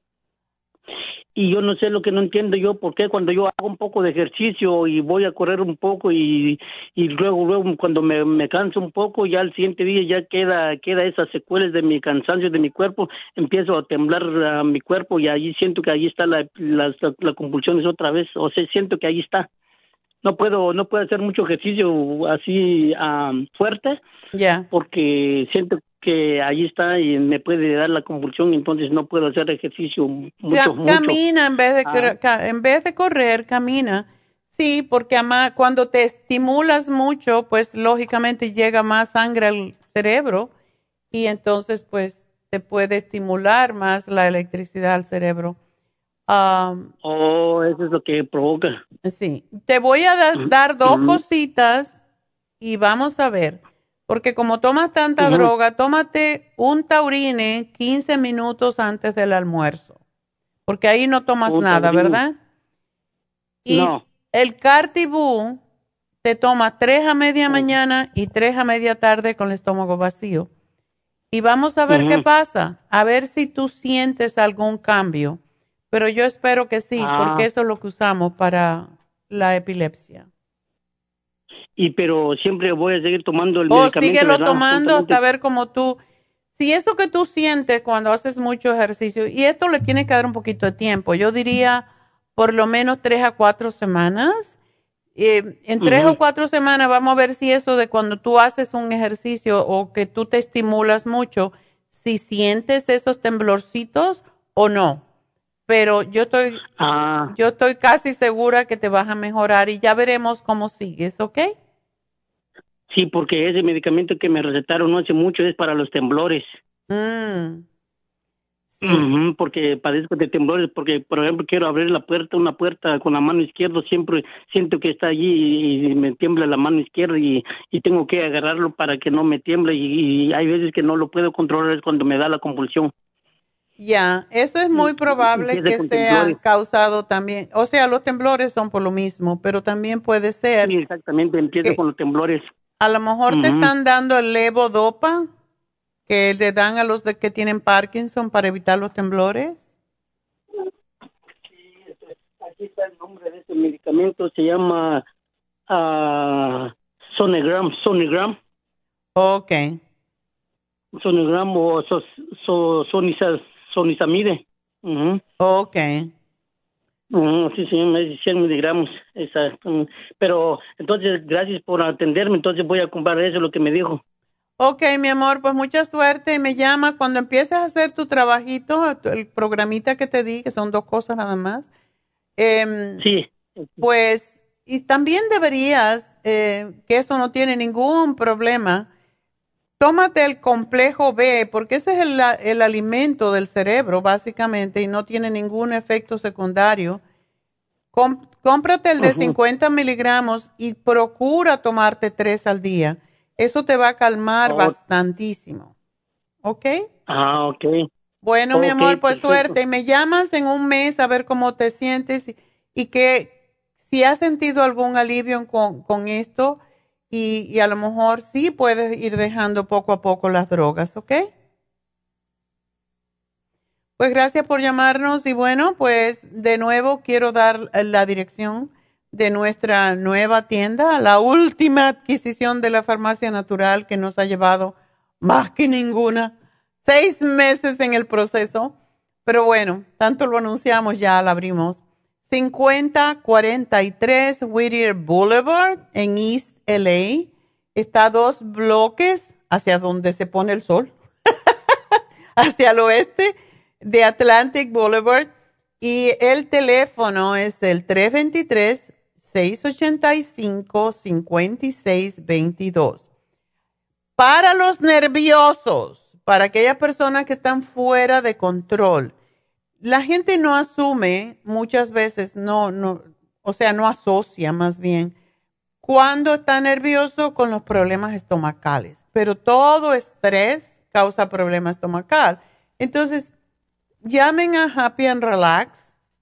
Y yo no sé lo que no entiendo yo, por qué cuando yo hago un poco de ejercicio y voy a correr un poco y luego cuando me canso un poco, ya al siguiente día ya queda esas secuelas de mi cansancio de mi cuerpo, empiezo a temblar mi cuerpo y allí siento que allí está la convulsiones otra vez, o sea, siento que allí está. No puedo hacer mucho ejercicio así fuerte, porque siento que ahí está y me puede dar la convulsión, entonces no puedo hacer ejercicio mucho. Camina en vez de correr, camina. Sí, porque además cuando te estimulas mucho, pues lógicamente llega más sangre al cerebro y entonces pues te puede estimular más la electricidad al cerebro. Eso es lo que provoca. Sí, te voy a dar 2 cositas y vamos a ver. Porque como tomas tanta droga, tómate un Taurine 15 minutos antes del almuerzo. Porque ahí no tomas nada, ¿verdad? Y el Cartibú te toma 3 a media mañana y 3 a media tarde con el estómago vacío. Y vamos a ver qué pasa. A ver si tú sientes algún cambio. Pero yo espero que sí, porque eso es lo que usamos para la epilepsia. Pero siempre voy a seguir tomando el medicamento. Síguelo tomando hasta ver cómo tú... Si eso que tú sientes cuando haces mucho ejercicio, y esto le tiene que dar un poquito de tiempo, yo diría por lo menos 3 a 4 semanas. En 3 o 4 semanas vamos a ver si eso de cuando tú haces un ejercicio o que tú te estimulas mucho, si sientes esos temblorcitos o no. Pero yo estoy casi segura que te vas a mejorar y ya veremos cómo sigues, ¿ok? Sí, porque ese medicamento que me recetaron no hace mucho es para los temblores. Sí. Porque padezco de temblores, porque por ejemplo quiero abrir una puerta con la mano izquierda, siempre siento que está allí y me tiembla la mano izquierda y tengo que agarrarlo para que no me tiemble y hay veces que no lo puedo controlar, es cuando me da la convulsión. Ya, eso es muy probable que sea causado también. O sea, los temblores son por lo mismo, pero también puede ser. Sí, exactamente, empieza con los temblores. A lo mejor te están dando el levodopa que le dan a los que tienen Parkinson para evitar los temblores. Sí, aquí está el nombre de ese medicamento, se llama Sonegram. Ok. Sonegram o Sonizamide. Ok. Sí, se llama 100 miligramos. Pero entonces, gracias por atenderme. Entonces voy a comprar eso, lo que me dijo. Ok, mi amor, pues mucha suerte. Me llama cuando empieces a hacer tu trabajito, el programita que te di, que son 2 cosas nada más. Sí. Pues, y también deberías, que eso no tiene ningún problema, tómate el complejo B, porque ese es el alimento del cerebro, básicamente, y no tiene ningún efecto secundario. Cómprate el de 50 miligramos y procura tomarte 3 al día. Eso te va a calmar bastantísimo. ¿Ok? Ok. Bueno, mi amor, pues suerte. Y me llamas en un mes a ver cómo te sientes y que si has sentido algún alivio con esto. Y a lo mejor sí puedes ir dejando poco a poco las drogas, ¿ok? Pues gracias por llamarnos y bueno, pues de nuevo quiero dar la dirección de nuestra nueva tienda, la última adquisición de la Farmacia Natural que nos ha llevado más que ninguna, 6 meses en el proceso, pero bueno, tanto lo anunciamos, ya la abrimos. 5043 Whittier Boulevard en East LA. Está 2 bloques hacia donde se pone el sol, hacia el oeste de Atlantic Boulevard. Y el teléfono es el 1-800-685-5622. Para los nerviosos, para aquellas personas que están fuera de control, la gente no asume muchas veces, no asocia más bien cuando está nervioso con los problemas estomacales. Pero todo estrés causa problema estomacal. Entonces, llamen a Happy and Relax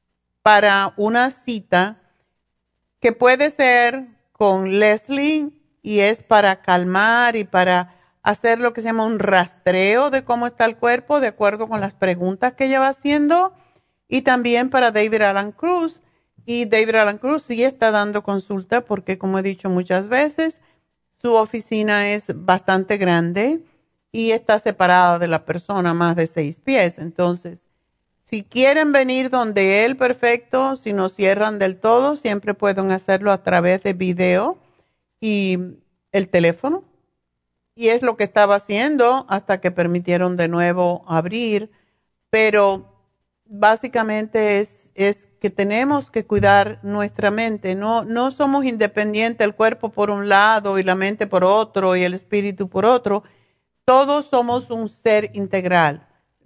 para una cita que puede ser con Leslie y es para calmar y para hacer lo que se llama un rastreo de cómo está el cuerpo de acuerdo con las preguntas que ella va haciendo, y también para David Alan Cruz. Y David Alan Cruz sí está dando consulta porque, como he dicho muchas veces, su oficina es bastante grande y está separada de la persona más de 6 pies. Entonces, si quieren venir donde él, perfecto. Si no cierran del todo, siempre pueden hacerlo a través de video y el teléfono. Y es lo que estaba haciendo hasta que permitieron de nuevo abrir. Pero básicamente es que tenemos que cuidar nuestra mente. No somos independientes, el cuerpo por un lado y la mente por otro y el espíritu por otro. Todos somos un ser integral.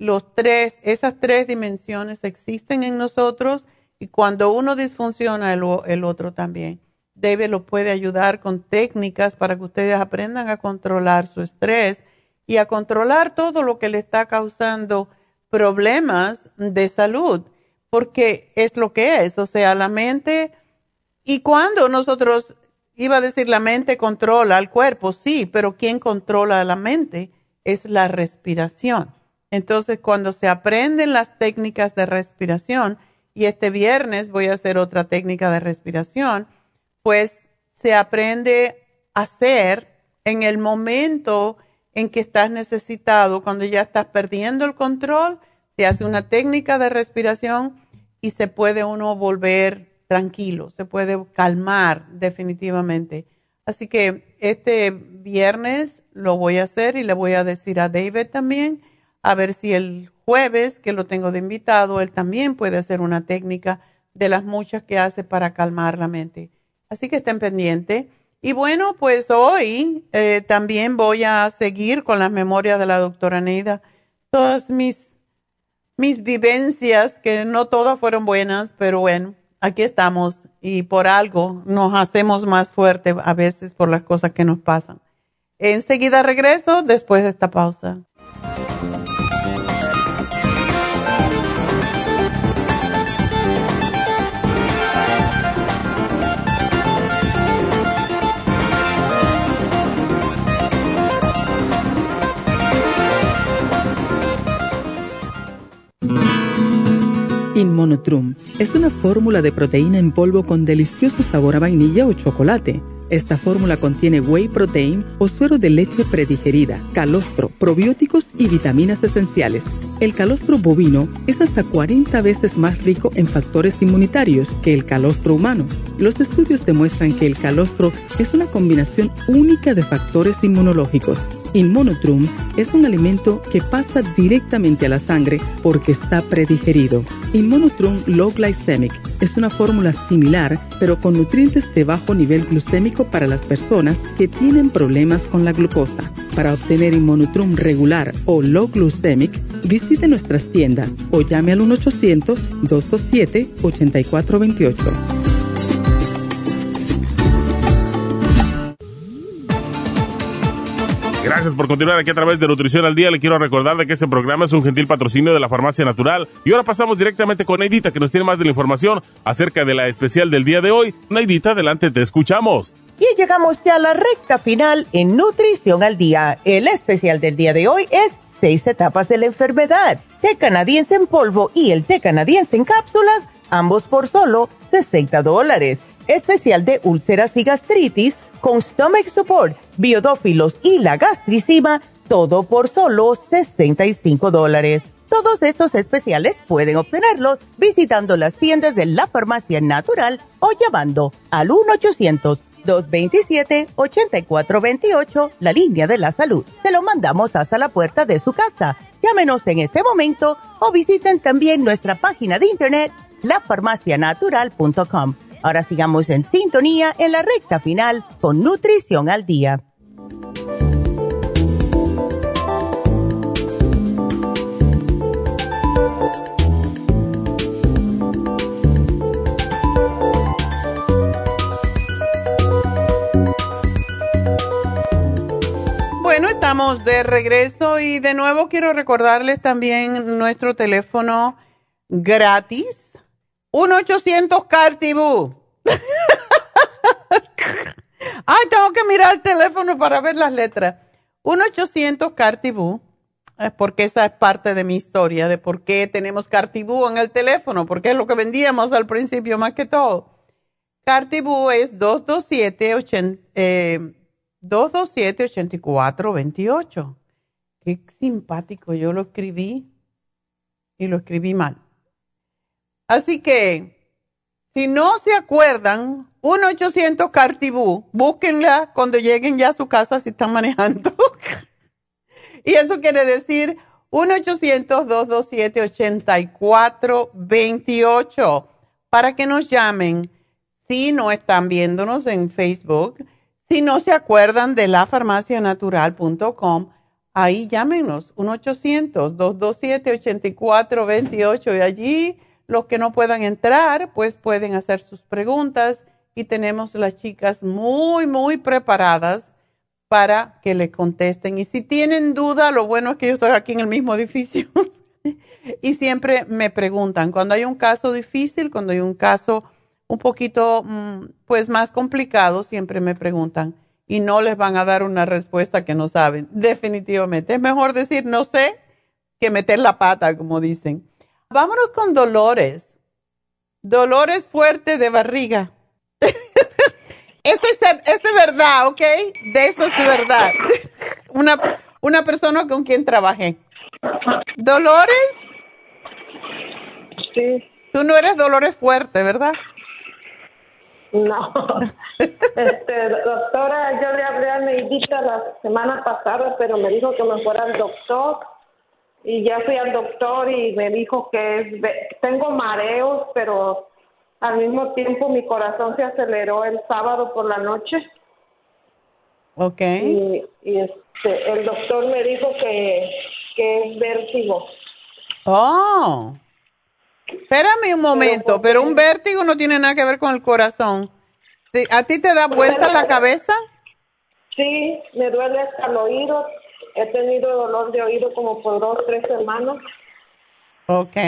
Esas 3 dimensiones existen en nosotros, y cuando uno disfunciona, el otro también. David lo puede ayudar con técnicas para que ustedes aprendan a controlar su estrés y a controlar todo lo que le está causando problemas de salud, porque es lo que es. O sea, la mente, y cuando nosotros, iba a decir la mente controla al cuerpo, sí, pero ¿quién controla la mente? Es la respiración. Entonces, cuando se aprenden las técnicas de respiración, y este viernes voy a hacer otra técnica de respiración, pues se aprende a hacer en el momento en que estás necesitado, cuando ya estás perdiendo el control, se hace una técnica de respiración y se puede uno volver tranquilo, se puede calmar definitivamente. Así que este viernes lo voy a hacer y le voy a decir a David también, a ver si el jueves, que lo tengo de invitado, él también puede hacer una técnica de las muchas que hace para calmar la mente. Así que estén pendientes. Y bueno, pues hoy también voy a seguir con las memorias de la doctora Neida. Todas mis vivencias, que no todas fueron buenas, pero bueno, aquí estamos. Y por algo nos hacemos más fuertes a veces por las cosas que nos pasan. Enseguida regreso después de esta pausa. Inmunotrum es una fórmula de proteína en polvo con delicioso sabor a vainilla o chocolate. Esta fórmula contiene whey protein o suero de leche predigerida, calostro, probióticos y vitaminas esenciales. El calostro bovino es hasta 40 veces más rico en factores inmunitarios que el calostro humano. Los estudios demuestran que el calostro es una combinación única de factores inmunológicos. Inmunotrum es un alimento que pasa directamente a la sangre porque está predigerido. Inmunotrum Low Glycemic es una fórmula similar, pero con nutrientes de bajo nivel glucémico para las personas que tienen problemas con la glucosa. Para obtener Inmunotrum regular o Low Glycemic, visite nuestras tiendas o llame al 1-800-227-8428. Gracias por continuar aquí a través de Nutrición al Día. Le quiero recordar de que este programa es un gentil patrocinio de la Farmacia Natural. Y ahora pasamos directamente con Neidita, que nos tiene más de la información acerca de la especial del día de hoy. Neidita, adelante, te escuchamos. Y llegamos ya a la recta final en Nutrición al Día. El especial del día de hoy es 6 etapas de la enfermedad. Té canadiense en polvo y el té canadiense en cápsulas, ambos por solo $60. Especial de úlceras y gastritis con Stomach Support, Biodófilos y la gastricima, todo por solo $65. Todos estos especiales pueden obtenerlos visitando las tiendas de la Farmacia Natural o llamando al 1-800-227-8428, la línea de la salud. Se lo mandamos hasta la puerta de su casa. Llámenos en este momento o visiten también nuestra página de internet, lafarmacianatural.com. Ahora sigamos en sintonía en la recta final con Nutrición al Día. Bueno, estamos de regreso y de nuevo quiero recordarles también nuestro teléfono gratis, 1-800-CARTIBU. Ay, tengo que mirar el teléfono para ver las letras. 1-800-CARTIBU, porque esa es parte de mi historia, de por qué tenemos Cartibú en el teléfono, porque es lo que vendíamos al principio más que todo. Cartibú es 227-8428. Qué simpático, yo lo escribí y lo escribí mal. Así que, si no se acuerdan, 1-800-CARTIBU, búsquenla cuando lleguen ya a su casa si están manejando. Y eso quiere decir 1-800-227-8428 para que nos llamen si no están viéndonos en Facebook. Si no se acuerdan de lafarmacianatural.com, ahí llámenos, 1-800-227-8428 y allí los que no puedan entrar, pues pueden hacer sus preguntas y tenemos las chicas muy, muy preparadas para que le contesten. Y si tienen duda, lo bueno es que yo estoy aquí en el mismo edificio y siempre me preguntan, cuando hay un caso difícil, cuando hay un caso un poquito pues más complicado, siempre me preguntan y no les van a dar una respuesta que no saben. Definitivamente. Es mejor decir no sé que meter la pata, como dicen. Vámonos con Dolores. Dolores fuerte de barriga. Eso es verdad, ¿ok? De eso es verdad. Una persona con quien trabajé. ¿Dolores? Sí. Tú no eres Dolores fuerte, ¿verdad? No. Doctora, yo le hablé a Neidita la semana pasada, pero me dijo que me fuera al doctor. Y ya fui al doctor y me dijo que tengo mareos, pero al mismo tiempo mi corazón se aceleró el sábado por la noche. Ok. Y el doctor me dijo que es vértigo. Oh. Espérame un momento, pero un vértigo no tiene nada que ver con el corazón. ¿A ti te da vuelta la cabeza? Sí, me duele hasta el oído. He tenido dolor de oído como por 2 o 3 semanas. Ok.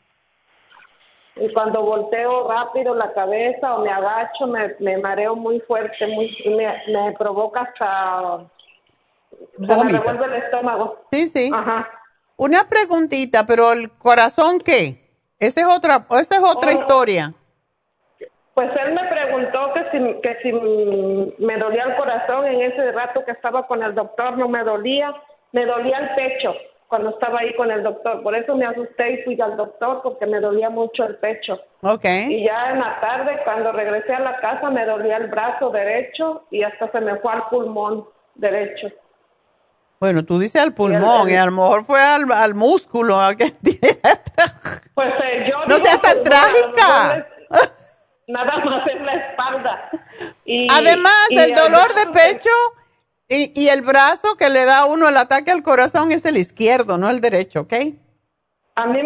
Y cuando volteo rápido la cabeza o me agacho, me mareo muy fuerte, me provoca hasta... Se me revuelve el estómago. Sí, sí. Ajá. Una preguntita, pero ¿el corazón qué? Esa es otra historia. Pues él me preguntó que si me dolía el corazón. En ese rato que estaba con el doctor no me dolía el pecho cuando estaba ahí con el doctor. Por eso me asusté y fui al doctor porque me dolía mucho el pecho. Okay. Y ya en la tarde cuando regresé a la casa me dolía el brazo derecho y hasta se me fue al pulmón derecho. Bueno, tú dices al pulmón y a lo mejor fue al músculo. Pues yo no seas tan trágica. Nada más en la espalda. Además, el dolor de pecho y el brazo que le da a uno el ataque al corazón es el izquierdo, no el derecho, ¿ok? A mí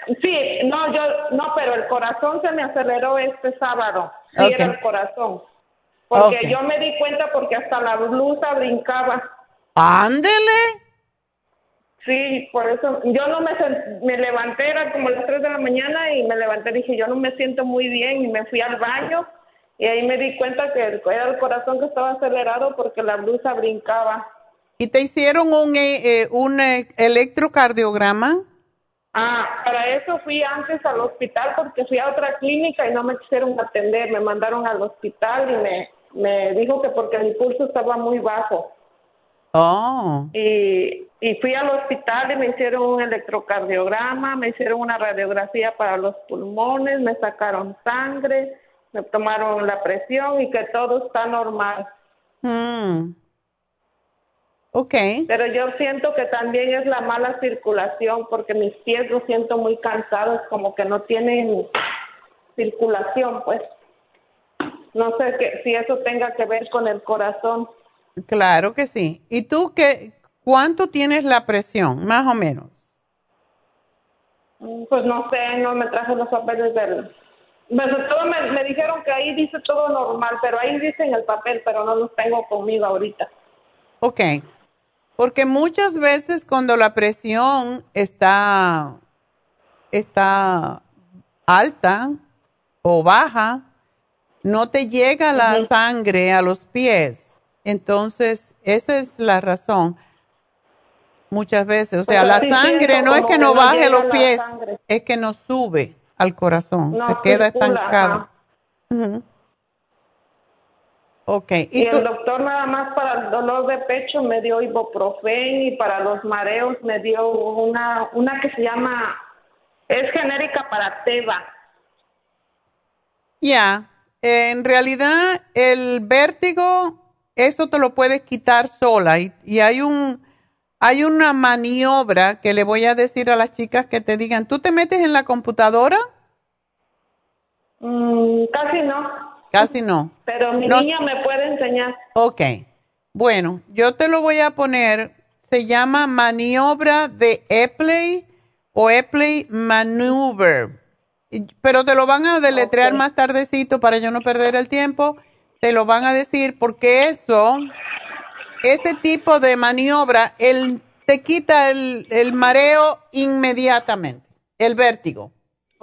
pero el corazón se me aceleró este sábado. Sí, okay. Era el corazón. Porque yo me di cuenta porque hasta la blusa brincaba. ¡Ándele! Sí, por eso yo no me levanté, era como las 3 de la mañana y me levanté, dije yo no me siento muy bien y me fui al baño y ahí me di cuenta que era el corazón que estaba acelerado porque la blusa brincaba. ¿Y te hicieron un electrocardiograma? Para eso fui antes al hospital porque fui a otra clínica y no me quisieron atender, me mandaron al hospital y me dijo que porque mi pulso estaba muy bajo. Oh. Y fui al hospital y me hicieron un electrocardiograma, me hicieron una radiografía para los pulmones, me sacaron sangre, me tomaron la presión y que todo está normal. Okay. Pero yo siento que también es la mala circulación porque mis pies los siento muy cansados, como que no tienen circulación, pues. No sé si eso tenga que ver con el corazón. Claro que sí. ¿Y tú cuánto tienes la presión, más o menos? Pues no sé, no me traje los papeles del... Bueno, todo me dijeron que ahí dice todo normal, pero ahí dice en el papel, pero no los tengo conmigo ahorita. Ok, porque muchas veces cuando la presión está alta o baja, no te llega la sangre a los pies. Entonces, esa es la razón. Muchas veces, o sea, la sangre no es que no baje a los pies, es que no sube al corazón, se queda estancada. Ok. Y el doctor nada más para el dolor de pecho me dio ibuprofén y para los mareos me dio una que se llama, es genérica para Teva. Ya, en realidad el vértigo, eso te lo puedes quitar sola y hay una maniobra que le voy a decir a las chicas que te digan, ¿tú te metes en la computadora? Casi no. Casi no. Pero mi niña me puede enseñar. Ok. Bueno, yo te lo voy a poner, se llama maniobra de Epley o Epley Maneuver. Pero te lo van a deletrear más tardecito para yo no perder el tiempo. Te lo van a decir porque ese tipo de maniobra, te quita el mareo inmediatamente, el vértigo.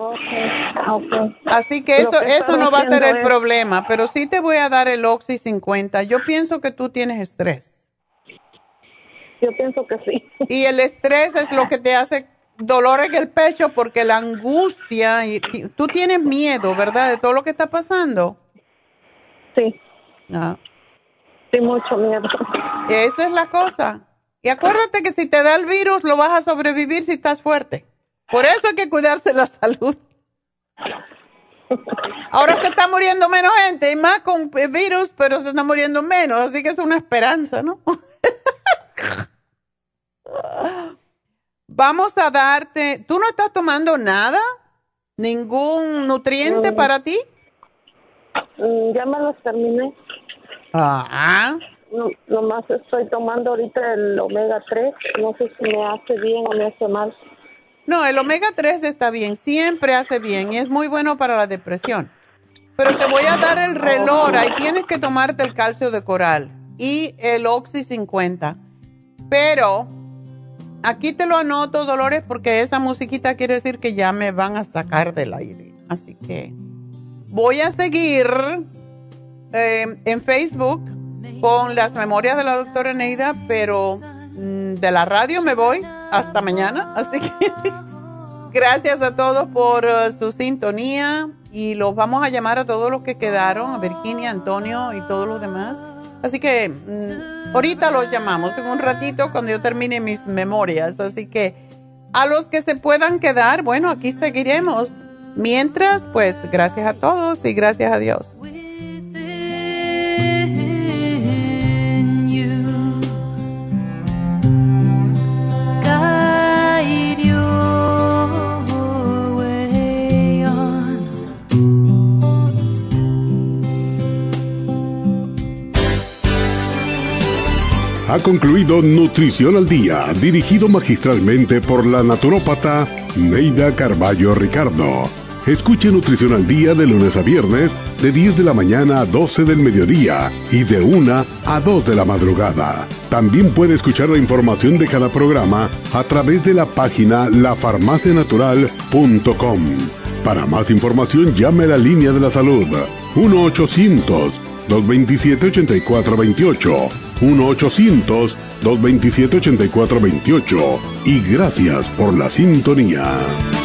Así que eso no va a ser el problema, pero sí te voy a dar el Oxy 50. Yo pienso que tú tienes estrés. Yo pienso que sí. Y el estrés es lo que te hace dolor en el pecho porque la angustia, y tú tienes miedo, ¿verdad? De todo lo que está pasando. Sí. Sí, mucho miedo. Esa es la cosa. Y acuérdate que si te da el virus, lo vas a sobrevivir si estás fuerte. Por eso hay que cuidarse la salud. Ahora se está muriendo menos gente, y más con virus, pero se está muriendo menos, así que es una esperanza, ¿no? Vamos a darte... ¿Tú no estás tomando nada? ¿Ningún nutriente para ti? Ya me los terminé. Nomás estoy tomando ahorita el omega 3. No sé si me hace bien o me hace mal. No, el omega 3 está bien, siempre hace bien y es muy bueno para la depresión. Pero te voy a dar el Relora y tienes que tomarte el calcio de coral y el Oxy 50. Pero aquí te lo anoto, Dolores, porque esa musiquita quiere decir que ya me van a sacar del aire. Así que voy a seguir en Facebook con las memorias de la doctora Neida, pero de la radio me voy hasta mañana. Así que gracias a todos por su sintonía y los vamos a llamar a todos los que quedaron, a Virginia, Antonio y todos los demás. Así que ahorita los llamamos en un ratito cuando yo termine mis memorias. Así que a los que se puedan quedar, bueno, aquí seguiremos. Mientras, pues, gracias a todos y gracias a Dios. Ha concluido Nutrición al Día, dirigido magistralmente por la naturópata Neida Carballo Ricardo. Escuche Nutrición al Día de lunes a viernes, de 10 de la mañana a 12 del mediodía y de 1 a 2 de la madrugada. También puede escuchar la información de cada programa a través de la página lafarmacianatural.com. Para más información, llame a la línea de la salud, 1-800-227-8428. 1-800-227-8428 y gracias por la sintonía.